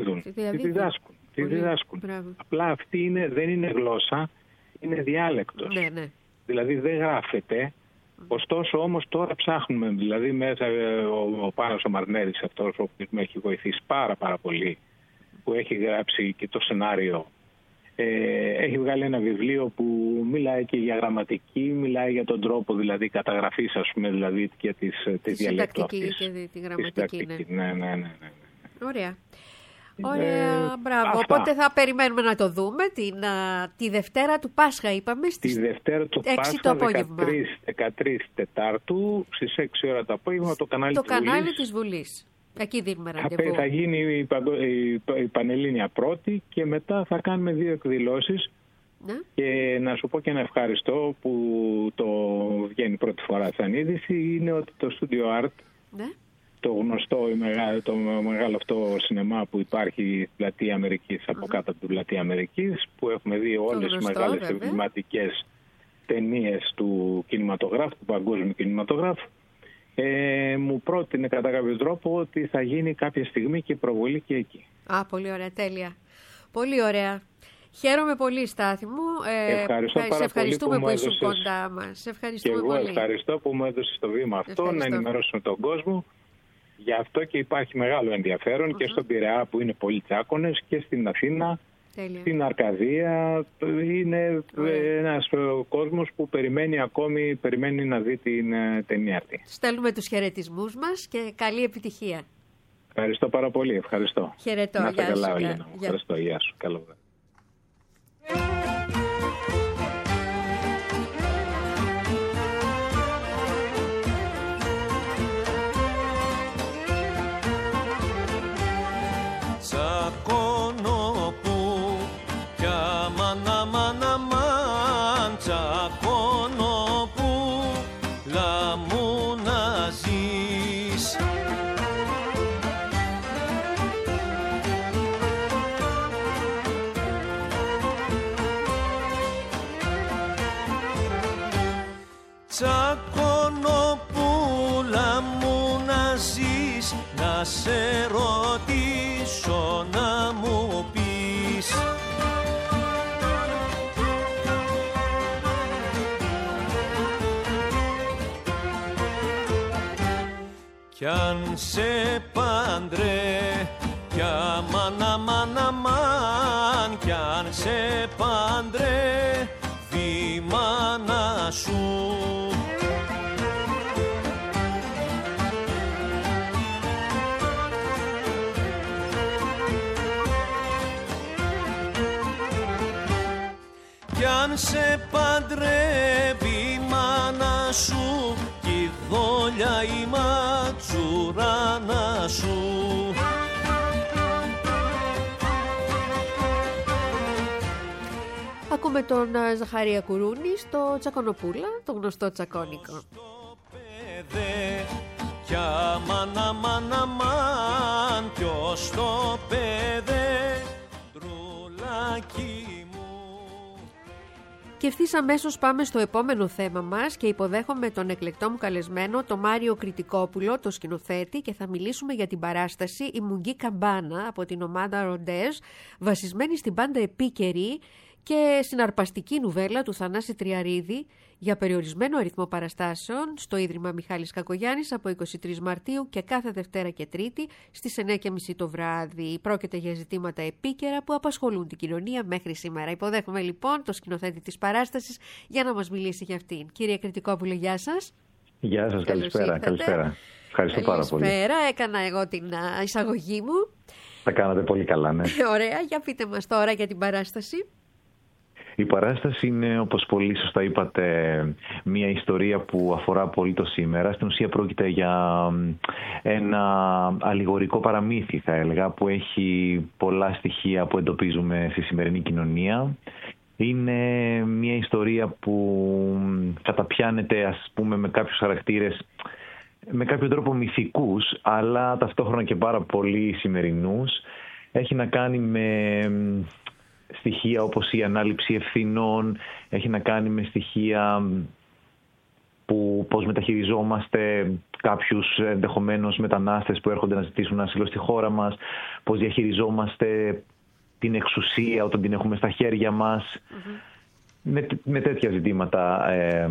τη διδάσκουν. Απλά αυτή δεν είναι γλώσσα, είναι διάλεκτος. Ναι. Δηλαδή δεν γράφεται. Ωστόσο όμως τώρα ψάχνουμε, δηλαδή μέσα ο Πάνος ο Μαρνέρης, αυτός ο οποίος με έχει βοηθήσει πάρα πολύ, που έχει γράψει και το σενάριο, έχει βγάλει ένα βιβλίο που μιλάει και για γραμματική, μιλάει για τον τρόπο δηλαδή καταγραφής, ας πούμε, δηλαδή και τη διαλέκτου αυτής. Και τη γραμματική, ναι. Ωραία. Ωραία, μπράβο. Αυτά. Οπότε θα περιμένουμε να το δούμε τη Δευτέρα του Πάσχα, είπαμε, στις 6 τη Δευτέρα του Πάσχα, 13 Τετάρτου, στις 6 ώρα το απόγευμα, το κανάλι της Βουλής. Εκεί δίνουμε ραντεβού. Θα γίνει η Πανελλήνια πρώτη και μετά θα κάνουμε 2 εκδηλώσεις. Ναι. Και να σου πω και ένα ευχαριστώ που το βγαίνει πρώτη φορά σαν είδηση, είναι ότι το Studio Art, το γνωστό, το μεγάλο αυτό σινεμά που υπάρχει στην Πλατεία Αμερικής, από κάτω από την Πλατεία Αμερικής, που έχουμε δει όλες τις μεγάλες εμβληματικές ταινίες του κινηματογράφου, του παγκόσμιου κινηματογράφου, μου πρότεινε κατά κάποιο τρόπο ότι θα γίνει κάποια στιγμή και προβολή και εκεί. Πολύ ωραία, τέλεια. Πολύ ωραία. Χαίρομαι πολύ, Στάθη μου. Σε ευχαριστούμε που ήσουν κοντά μας. Και εγώ ευχαριστώ που μου έδωσες το βήμα αυτό, να ενημερώσουμε τον κόσμο. Γι' αυτό και υπάρχει μεγάλο ενδιαφέρον και στον Πειραιά που είναι πολλοί τσάκονες και στην Αθήνα. Τέλεια. Στην Αρκαδία. Είναι ένας κόσμος που περιμένει να δει την ταινία αυτή. Στέλνουμε τους χαιρετισμούς μας και καλή επιτυχία. Ευχαριστώ πάρα πολύ. Ευχαριστώ. Χαιρετώ. Να είστε καλά, Ελένα. Ευχαριστώ. Γεια σου. Καλό βράδυ. Τσακωνοπούλα μου να ζεις, να σε ρωτήσω να μου πεις. Κι αν σε πάντρε, κι αμάν, κι αν σε πάντρε, βήμα να σου. αν σε παντρεύει η μάνα σου κι η δόλια η ματσουράνα σου. Ακούμε τον Ζαχαρία Κουρούνη στο Τσακονοπούλα, το γνωστό τσακώνικο. Κι αμάν, αμάν, αμάν, ποιος το πέδε, τρουλάκι μου. Και ευθύς αμέσως πάμε στο επόμενο θέμα μας και υποδέχομαι τον εκλεκτό μου καλεσμένο, τον Μάριο Κρητικόπουλο, το σκηνοθέτη, και θα μιλήσουμε για την παράσταση «Η Μουγγί Καμπάνα» από την ομάδα Ροντέζ, βασισμένη στην πάντα επίκαιρη και συναρπαστική νουβέλα του Θανάση Τριαρίδη για περιορισμένο αριθμό παραστάσεων στο Ίδρυμα Μιχάλης Κακογιάννης από 23 Μαρτίου και κάθε Δευτέρα και Τρίτη στις 9:30 το βράδυ. Πρόκειται για ζητήματα επίκαιρα που απασχολούν την κοινωνία μέχρι σήμερα. Υποδέχομαι λοιπόν το σκηνοθέτη της παράστασης για να μας μιλήσει για αυτήν. Κύριε Κρητικόπουλε, γεια σας. Γεια σας, καλησπέρα. Ευχαριστώ πάρα πολύ. Καλησπέρα, έκανα εγώ την εισαγωγή μου. Τα κάνατε πολύ καλά, ναι. Ωραία, για πείτε μας τώρα για την παράσταση. Η παράσταση είναι, όπως πολύ σωστά είπατε, μια ιστορία που αφορά πολύ το σήμερα. Στην ουσία πρόκειται για ένα αλληγορικό παραμύθι, θα έλεγα, που έχει πολλά στοιχεία που εντοπίζουμε στη σημερινή κοινωνία. Είναι μια ιστορία που καταπιάνεται, ας πούμε, με κάποιους χαρακτήρες με κάποιο τρόπο μυθικούς, αλλά ταυτόχρονα και πάρα πολύ σημερινούς. Έχει να κάνει με στοιχεία όπως η ανάληψη ευθυνών, έχει να κάνει με στοιχεία που πώς μεταχειριζόμαστε κάποιους ενδεχομένως μετανάστες που έρχονται να ζητήσουν άσυλο στη χώρα μας, πώς διαχειριζόμαστε την εξουσία όταν την έχουμε στα χέρια μας, με τέτοια ζητήματα.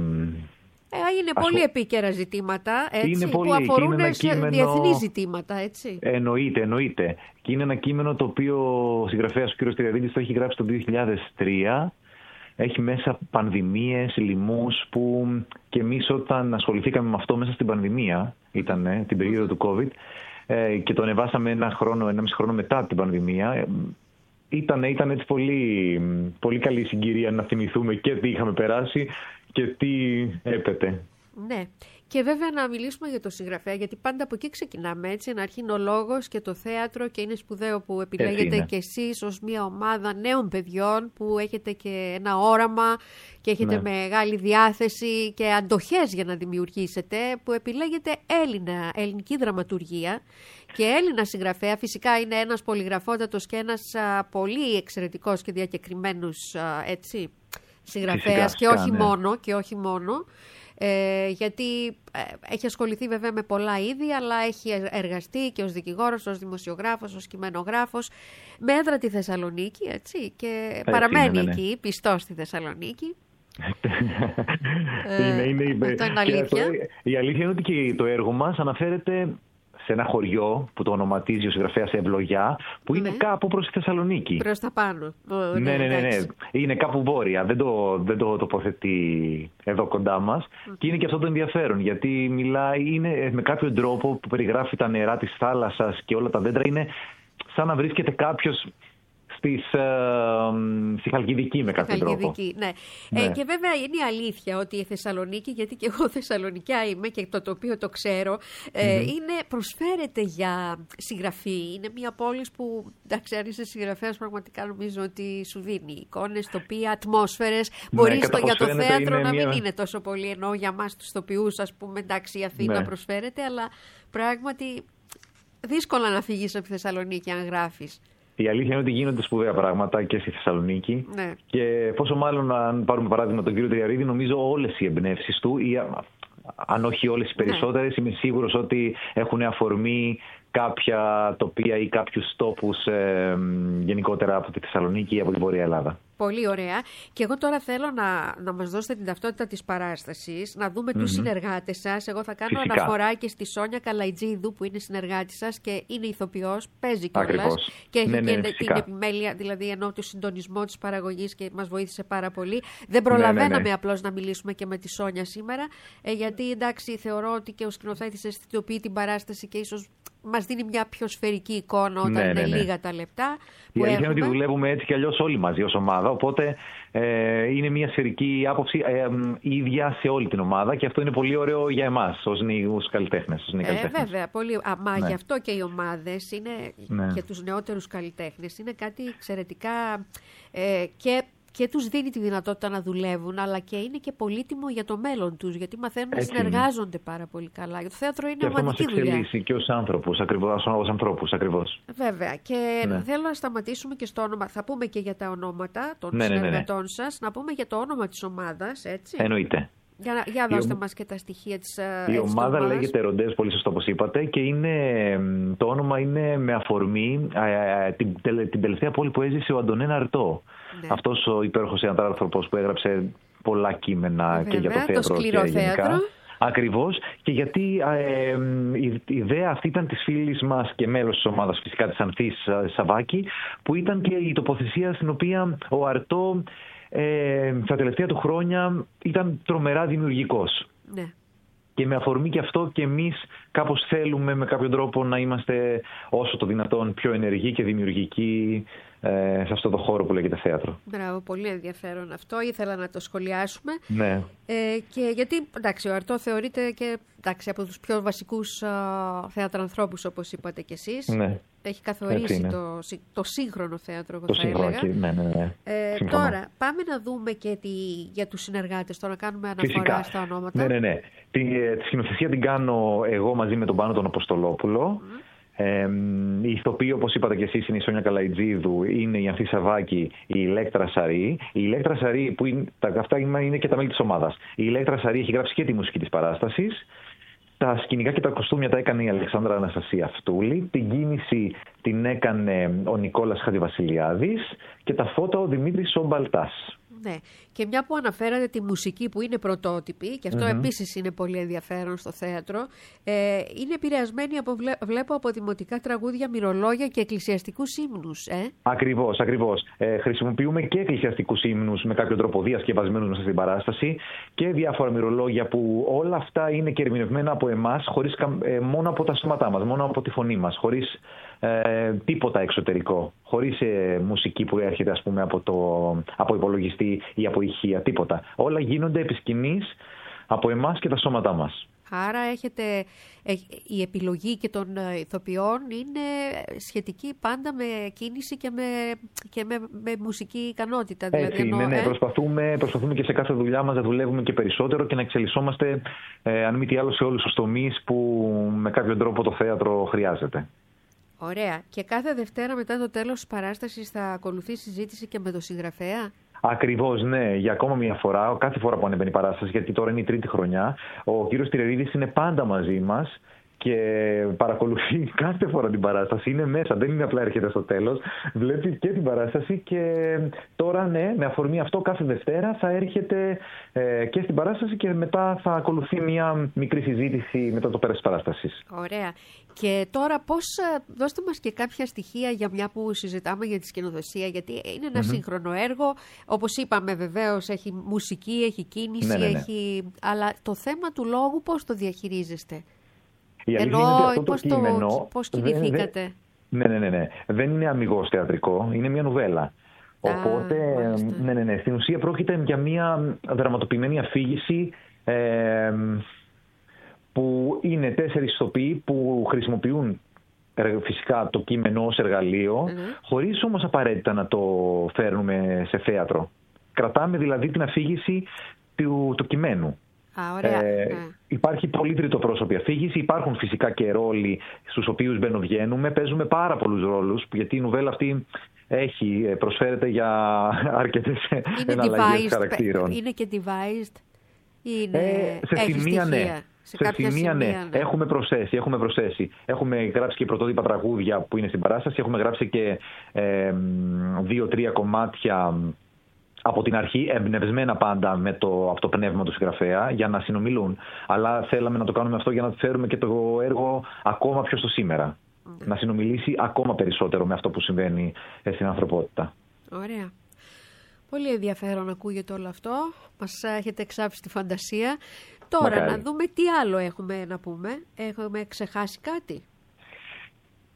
Είναι πολύ επίκαιρα ζητήματα, έτσι, που αφορούν σε διεθνή ζητήματα, έτσι. Εννοείται. Και είναι ένα κείμενο το οποίο ο συγγραφέας ο κ. Τριαρίδης το έχει γράψει το 2003. Έχει μέσα πανδημίες, λοιμούς, που και εμείς όταν ασχοληθήκαμε με αυτό μέσα στην πανδημία, ήταν την περίοδο του COVID, και το ανεβάσαμε 1,5 χρόνο μετά την πανδημία, ήταν έτσι πολύ καλή συγκυρία να θυμηθούμε και τι είχαμε περάσει και τι έπεται. Ναι. Και βέβαια να μιλήσουμε για το συγγραφέα, γιατί πάντα από εκεί ξεκινάμε, έτσι, να αρχίσει ο λόγος και το θέατρο, και είναι σπουδαίο που επιλέγετε και εσείς ως μια ομάδα νέων παιδιών που έχετε και ένα όραμα και έχετε μεγάλη διάθεση και αντοχές για να δημιουργήσετε, που επιλέγετε ελληνική δραματουργία και Έλληνα συγγραφέα. Φυσικά είναι ένας πολυγραφότατος και ένας πολύ εξαιρετικός και διακεκριμένος, έτσι, συγγραφέας, και όχι μόνο. Γιατί έχει ασχοληθεί βέβαια με πολλά είδη, αλλά έχει εργαστεί και ως δικηγόρος, ως δημοσιογράφος, ως κειμενογράφος, με έδρα τη Θεσσαλονίκη, έτσι, και παραμένει εκεί, πιστός στη Θεσσαλονίκη. Αυτό είναι αλήθεια. Η αλήθεια είναι ότι και το έργο μας αναφέρεται σε ένα χωριό που το ονοματίζει ο συγγραφέας Ευλογιά, που είναι κάπου προς τη Θεσσαλονίκη. Προς τα πάνω. Ναι. Είναι κάπου βόρεια. Δεν το τοποθετεί εδώ κοντά μας. Και είναι και αυτό το ενδιαφέρον, γιατί είναι με κάποιο τρόπο που περιγράφει τα νερά της θάλασσας και όλα τα δέντρα. Είναι σαν να βρίσκεται κάποιος στη Χαλκιδική με κάποιο τρόπο. Ναι. Και βέβαια είναι η αλήθεια ότι η Θεσσαλονίκη, γιατί και εγώ Θεσσαλονικιά είμαι και το τοπίο το ξέρω, προσφέρεται για συγγραφή. Είναι μια πόλη που, εντάξει, αν είσαι συγγραφέας, πραγματικά νομίζω ότι σου δίνει εικόνες, τοπία, ατμόσφαιρες. Μπορεί για το θέατρο να μην είναι τόσο πολύ, ενώ για μας τους τοπιούς, ας πούμε, εντάξει, η Αθήνα προσφέρεται, αλλά πράγματι δύσκολα να φύγεις από τη Θεσσαλονίκη αν γράφεις. Η αλήθεια είναι ότι γίνονται σπουδαία πράγματα και στη Θεσσαλονίκη. Ναι. Και πόσο μάλλον, αν πάρουμε παράδειγμα τον κύριο Τριαρίδη, νομίζω όλες οι εμπνεύσεις του, ή αν όχι όλες οι περισσότερες, είμαι σίγουρος ότι έχουν αφορμή κάποια τοπία ή κάποιους τόπους γενικότερα από τη Θεσσαλονίκη ή από την Βόρεια Ελλάδα. Πολύ ωραία. Και εγώ τώρα θέλω να μας δώσετε την ταυτότητα της παράστασης, να δούμε τους συνεργάτες σας. Εγώ θα κάνω αναφορά και στη Σόνια Καλαϊτζίδου, που είναι συνεργάτη σας και είναι ηθοποιός, παίζει κιόλας. Και έχει και την επιμέλεια, δηλαδή ενώ το συντονισμό της παραγωγής, και μας βοήθησε πάρα πολύ. Δεν προλαβαίναμε απλώς να μιλήσουμε και με τη Σόνια σήμερα, γιατί εντάξει, θεωρώ ότι και ο σκηνοθέτης αισθητοποιεί την παράσταση και ίσως μας δίνει μια πιο σφαιρική εικόνα όταν είναι λίγα τα λεπτά. Η αλήθεια είναι ότι δουλεύουμε έτσι κι αλλιώς όλοι μαζί ως ομάδα, οπότε είναι μια σφαιρική άποψη ίδια σε όλη την ομάδα και αυτό είναι πολύ ωραίο για εμάς ως νέους καλλιτέχνες. Βέβαια, πολύ. Γι' αυτό και οι ομάδες είναι για τους νεότερους καλλιτέχνες. Είναι κάτι εξαιρετικά και τους δίνει τη δυνατότητα να δουλεύουν, αλλά και είναι και πολύτιμο για το μέλλον τους, γιατί μαθαίνουν να συνεργάζονται πάρα πολύ καλά. Γιατί το θέατρο είναι ομαδική δουλειά. Και αυτό μας εξελίσσει και ως ανθρώπους, ακριβώς. Βέβαια. Και θέλω να σταματήσουμε και στο όνομα. Θα πούμε και για τα ονόματα των συνεργατών σας, να πούμε για το όνομα της ομάδας, έτσι. Εννοείται. Για δώστε μας και τα στοιχεία της Η ομάδα λέγεται Ροντές, πολύ σωστά όπως είπατε, και το όνομα είναι με αφορμή την τελευταία πόλη που έζησε ο Αντωνέν Αρτό. Αυτός ο υπέροχος θεατράνθρωπος που έγραψε πολλά κείμενα και για το θέατρο και γενικά. Ακριβώς, και γιατί η ιδέα αυτή ήταν της φίλης μας και μέλος της ομάδας φυσικά της Ανθής Σαββάκη, που ήταν και η τοποθεσία στην οποία ο Αρτό τα τελευταία του χρόνια ήταν τρομερά δημιουργικός. Ναι. Και με αφορμή και αυτό και εμείς κάπως θέλουμε με κάποιο τρόπο να είμαστε όσο το δυνατόν πιο ενεργοί και δημιουργικοί σε αυτό το χώρο που λέγεται θέατρο. Μπράβο, πολύ ενδιαφέρον αυτό. Ήθελα να το σχολιάσουμε. Ναι. Και γιατί, εντάξει, ο Αρτό θεωρείται και από τους πιο βασικούς θεατρανθρώπους, όπως είπατε κι εσείς. Ναι. Έχει καθορίσει το σύγχρονο θέατρο, εγώ θα έλεγα. Ναι. Τώρα, πάμε να δούμε και για τους συνεργάτες. Τώρα κάνουμε αναφορά στα ονόματα. Ναι. Τη σκηνοθεσία την κάνω εγώ μαζί με τον Πάνο τον Αποστολόπουλο. Οι ηθοποιοί, όπως είπατε και εσείς, είναι η Σόνια Καλαϊτζίδου, είναι η Ανθή Σαββάκη, η Ηλέκτρα Σαρή. Η Ηλέκτρα Σαρή, που αυτά είναι και τα μέλη της ομάδας. Η Ηλέκτρα Σαρή έχει γράψει και τη μουσική της παράστασης. Τα σκηνικά και τα κοστούμια τα έκανε η Αλεξάνδρα Αναστασία Αυτούλη. Την κίνηση την έκανε ο Νικόλας Χατζηβασιλιάδης και τα φώτα ο Δημήτρης Ομπαλτάς. Ναι. Και μια που αναφέρατε τη μουσική που είναι πρωτότυπη, και αυτό επίσης είναι πολύ ενδιαφέρον στο θέατρο, είναι επηρεασμένη βλέπω από δημοτικά τραγούδια, μυρολόγια και εκκλησιαστικούς ύμνους. Ακριβώς. Χρησιμοποιούμε και εκκλησιαστικούς ύμνους με κάποιο τρόπο διασκευασμένους μέσα στην παράσταση και διάφορα μυρολόγια που όλα αυτά είναι και ερμηνευμένα από εμάς, μόνο από τα σώματά μας, μόνο από τη φωνή μας, χωρίς τίποτα εξωτερικό, χωρίς μουσική που έρχεται ας πούμε από υπολογιστή ή από ηχεία, τίποτα. Όλα γίνονται επί σκηνής από εμάς και τα σώματά μας. Άρα η επιλογή και των ηθοποιών είναι σχετική πάντα με κίνηση και με μουσική ικανότητα. Έτσι, ναι. Προσπαθούμε και σε κάθε δουλειά μας να δουλεύουμε και περισσότερο και να εξελισσόμαστε, αν μη τι άλλο, σε όλους τους τομείς που με κάποιο τρόπο το θέατρο χρειάζεται. Ωραία. Και κάθε Δευτέρα μετά το τέλος της παράστασης θα ακολουθεί συζήτηση και με το συγγραφέα. Ακριβώς, ναι. Για ακόμα μια φορά, κάθε φορά που ανεβαίνει η παράσταση, γιατί τώρα είναι η τρίτη χρονιά, ο κύριος Τυρερίδης είναι πάντα μαζί μας και παρακολουθεί κάθε φορά την παράσταση. Είναι μέσα, δεν είναι απλά έρχεται στο τέλος. Βλέπει και την παράσταση και τώρα, ναι, με αφορμή αυτό, κάθε Δευτέρα θα έρχεται και στην παράσταση και μετά θα ακολουθεί μια μικρή συζήτηση μετά το πέρας της παράστασης. Ωραία. Και τώρα δώστε μας και κάποια στοιχεία για μια που συζητάμε για τη σκηνοθεσία, γιατί είναι ένα σύγχρονο έργο. Όπως είπαμε, βεβαίως έχει μουσική, έχει κίνηση, αλλά το θέμα του λόγου πώς το διαχειρίζεστε? Πώς κινηθήκατε? Ναι. Δεν είναι αμιγώς θεατρικό, είναι μια νουβέλα. Οπότε, ναι. Στην ουσία πρόκειται για μια δραματοποιημένη αφήγηση που είναι 4 ηθοποιοί που χρησιμοποιούν φυσικά το κείμενο ως εργαλείο, χωρίς όμως απαραίτητα να το φέρνουμε σε θέατρο. Κρατάμε δηλαδή την αφήγηση του κειμένου. Υπάρχει πολύ τριτοπρόσωπη αφήγηση. Υπάρχουν φυσικά και ρόλοι στους οποίους μπαίνουμε, παίζουμε πάρα πολλούς ρόλους, γιατί η νουβέλα αυτή προσφέρεται για αρκετές εναλλαγές χαρακτήρων. Είναι και devised? Σε σημεία ναι. Σε σημεία ναι. Έχουμε προσθέσει. Έχουμε γράψει και πρωτότυπα τραγούδια που είναι στην παράσταση. Έχουμε γράψει και 2-3 κομμάτια από την αρχή, εμπνευσμένα πάντα από το πνεύμα του συγγραφέα, για να συνομιλούν. Αλλά θέλαμε να το κάνουμε αυτό για να φέρουμε και το έργο ακόμα πιο στο σήμερα. Να συνομιλήσει ακόμα περισσότερο με αυτό που συμβαίνει στην ανθρωπότητα. Ωραία. Πολύ ενδιαφέρον ακούγεται όλο αυτό. Μας έχετε εξάψει τη φαντασία. Τώρα να δούμε τι άλλο έχουμε να πούμε. Έχουμε ξεχάσει κάτι?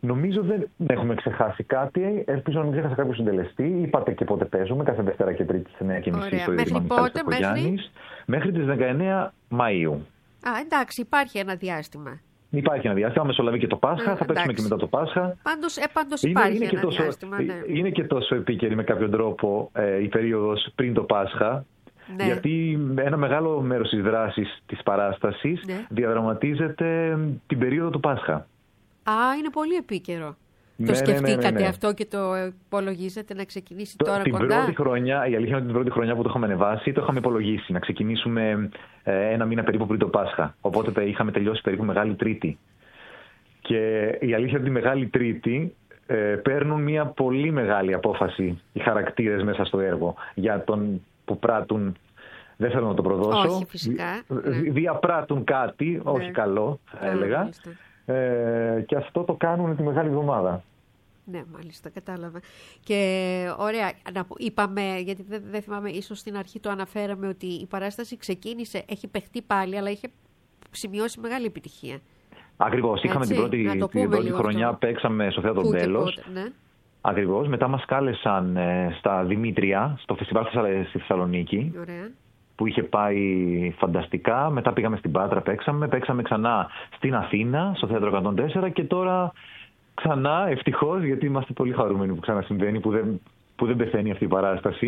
Νομίζω δεν έχουμε ξεχάσει κάτι. Ελπίζω να μην ξέχασα κάποιο συντελεστή. Είπατε και πότε παίζουμε, κάθε Δευτέρα και Τρίτη στις 9:30 στο Ίδρυμα Μιχάλης Κακογιάννης. Μέχρι τις 19 Μαΐου. Εντάξει, υπάρχει ένα διάστημα. Υπάρχει ένα διάστημα, μεσολαβεί και το Πάσχα, θα παίξουμε και μετά το Πάσχα. Πάντως υπάρχει ένα διάστημα. Ναι. Είναι και τόσο επίκαιρη με κάποιον τρόπο η περίοδος πριν το Πάσχα. Ναι. Γιατί ένα μεγάλο μέρος της δράσης της παράστασης διαδραματίζεται την περίοδο του Πάσχα. Είναι πολύ επίκαιρο. Το σκεφτήκατε αυτό και το υπολογίζετε να ξεκινήσει τώρα κοντά? Πρώτη χρονιά, η αλήθεια είναι ότι την πρώτη χρονιά που το είχαμε ανεβάσει, το είχαμε υπολογίσει να ξεκινήσουμε ένα μήνα περίπου πριν το Πάσχα. Οπότε είχαμε τελειώσει περίπου Μεγάλη Τρίτη. Και η αλήθεια είναι ότι τη Μεγάλη Τρίτη παίρνουν μια πολύ μεγάλη απόφαση οι χαρακτήρες μέσα στο έργο για τον που πράττουν. Δεν θέλω να το προδώσω. Όχι, φυσικά. Διαπράττουν κάτι, όχι καλό, θα έλεγα. Και αυτό το κάνουν τη Μεγάλη Εβδομάδα. Ναι, μάλιστα, κατάλαβα. Και ωραία, είπαμε, γιατί δεν θυμάμαι, ίσως στην αρχή το αναφέραμε, ότι η παράσταση ξεκίνησε, έχει παιχτεί πάλι, αλλά είχε σημειώσει μεγάλη επιτυχία. Ακριβώς, είχαμε την πρώτη χρονιά, παίξαμε στο Θέατρο Μπέλος. Ναι. Ακριβώς, μετά μας κάλεσαν στα Δημήτρια, στο φεστιβάλ στη Θεσσαλονίκη. Ωραία. Που είχε πάει φανταστικά. Μετά πήγαμε στην Πάτρα, παίξαμε ξανά στην Αθήνα, στο Θέατρο 104 και τώρα ξανά, ευτυχώς, γιατί είμαστε πολύ χαρούμενοι που ξανασυμβαίνει, που δεν πεθαίνει αυτή η παράσταση.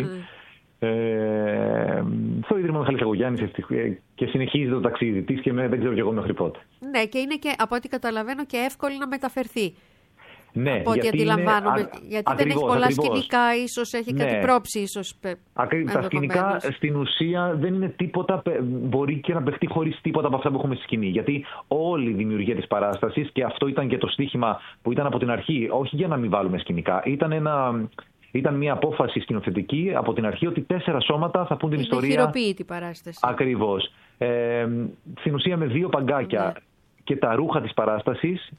Στο Ίδρυμα Μιχάλης Κακογιάννης και συνεχίζει το ταξίδι της και δεν ξέρω κι εγώ μέχρι πότε. Ναι, και είναι και, από ό,τι καταλαβαίνω, και εύκολο να μεταφερθεί. Ναι, από ό,τι αντιλαμβάνομαι. Γιατί δεν έχει πολλά σκηνικά, ίσως έχει κάτι πρόψη, ίσως. Τα σκηνικά στην ουσία δεν είναι τίποτα, μπορεί και να παιχτεί χωρίς τίποτα από αυτά που έχουμε στη σκηνή. Γιατί όλη η δημιουργία της παράστασης, και αυτό ήταν και το στίχημα που ήταν από την αρχή, όχι για να μην βάλουμε σκηνικά, ήταν μια απόφαση σκηνοθετική από την αρχή ότι 4 σώματα θα πούν την ιστορία. Είναι χειροποίητη παράσταση. Ακριβώς. Στην ουσία με 2 παγκάκια και τα ρούχα της παράστασης.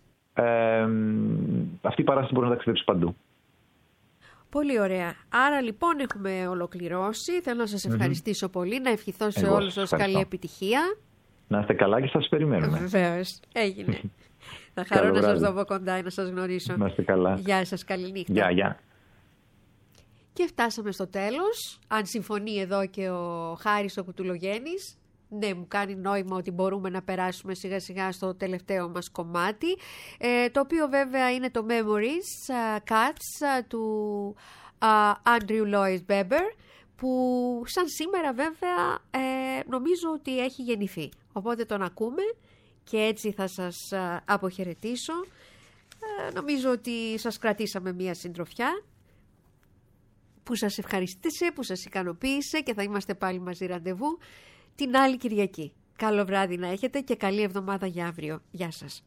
Αυτή η παράσταση μπορεί να ταξιδέψει παντού. Πολύ ωραία. Άρα λοιπόν έχουμε ολοκληρώσει. Θέλω να σας ευχαριστήσω πολύ, να ευχηθώ σε όλους σας καλή επιτυχία. Να είστε καλά και σας περιμένουμε. Βεβαίως. Έγινε. Θα χαρώ να σας δω από κοντά, να σας γνωρίσω. Να είστε καλά. Γεια σας, καλή νύχτα. Γεια. Και φτάσαμε στο τέλος. Αν συμφωνεί εδώ και ο Χάρης ο Κουτουλογέννης. Ναι, μου κάνει νόημα ότι μπορούμε να περάσουμε σιγά σιγά στο τελευταίο μας κομμάτι, το οποίο βέβαια είναι το Memories Cuts του Andrew Lloyd Webber, που σαν σήμερα βέβαια νομίζω ότι έχει γεννηθεί. Οπότε τον ακούμε και έτσι θα σας αποχαιρετήσω. Νομίζω ότι σας κρατήσαμε μία συντροφιά που σας ευχαριστήσε, που σας ικανοποίησε, και θα είμαστε πάλι μαζί ραντεβού την άλλη Κυριακή. Καλό βράδυ να έχετε και καλή εβδομάδα για αύριο. Γεια σας.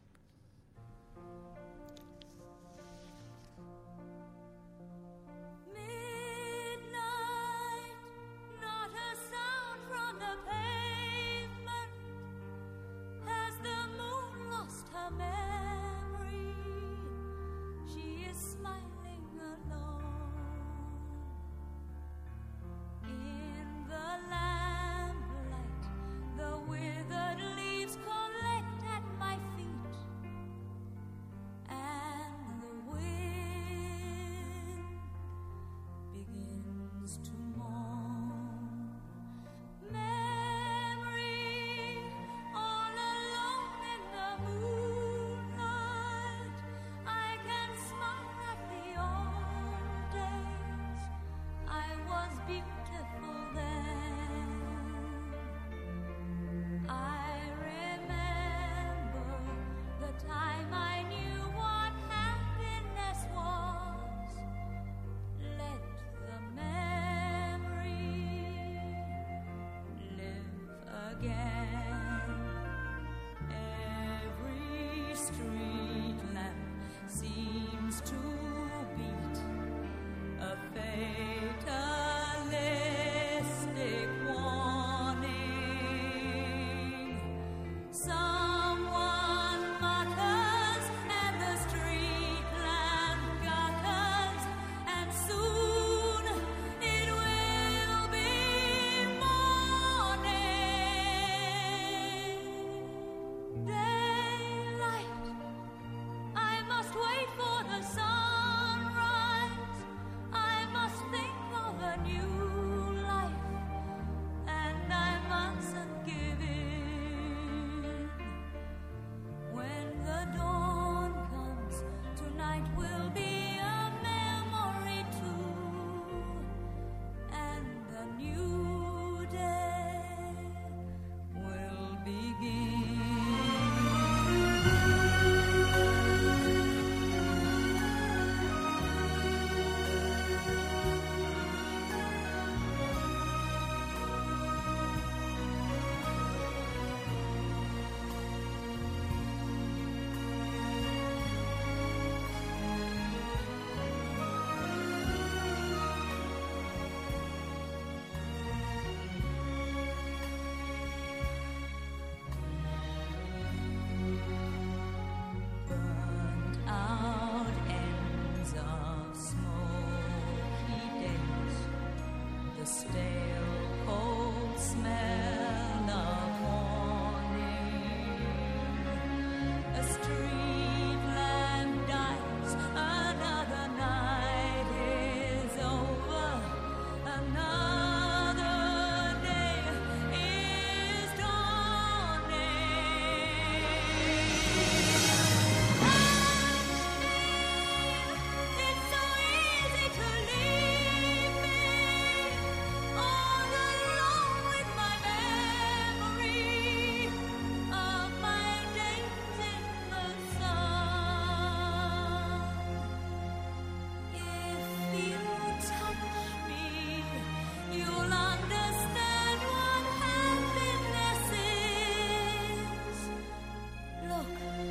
Withered leaves collect at my feet.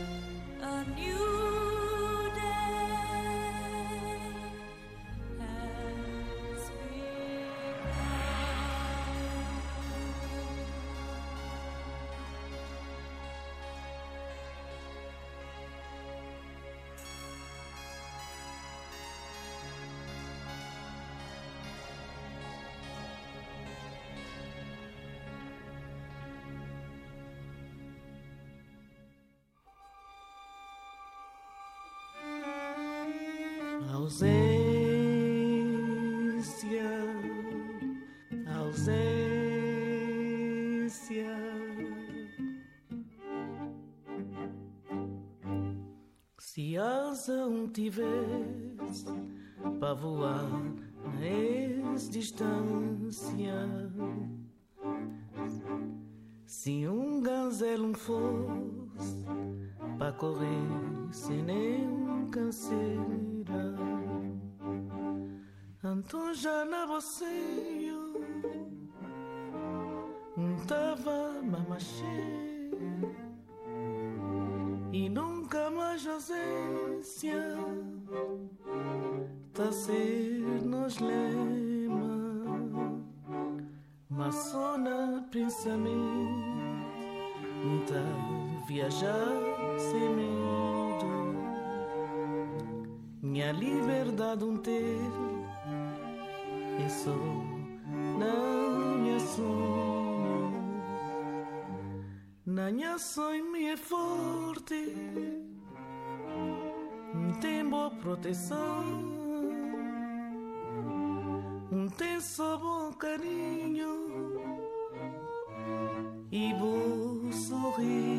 A new ausência. Se asa tivesse para voar a distância, se gazelo fosse para correr sem nem canseira, então já na você tava mamachê e nunca mais ausência tá ser nos lema, mas só na pensamento tá viajar sem medo. Minha liberdade ter é só na minha sonho, na minha sonho me é forte, tem boa proteção, tem só bom carinho e bom sorriso.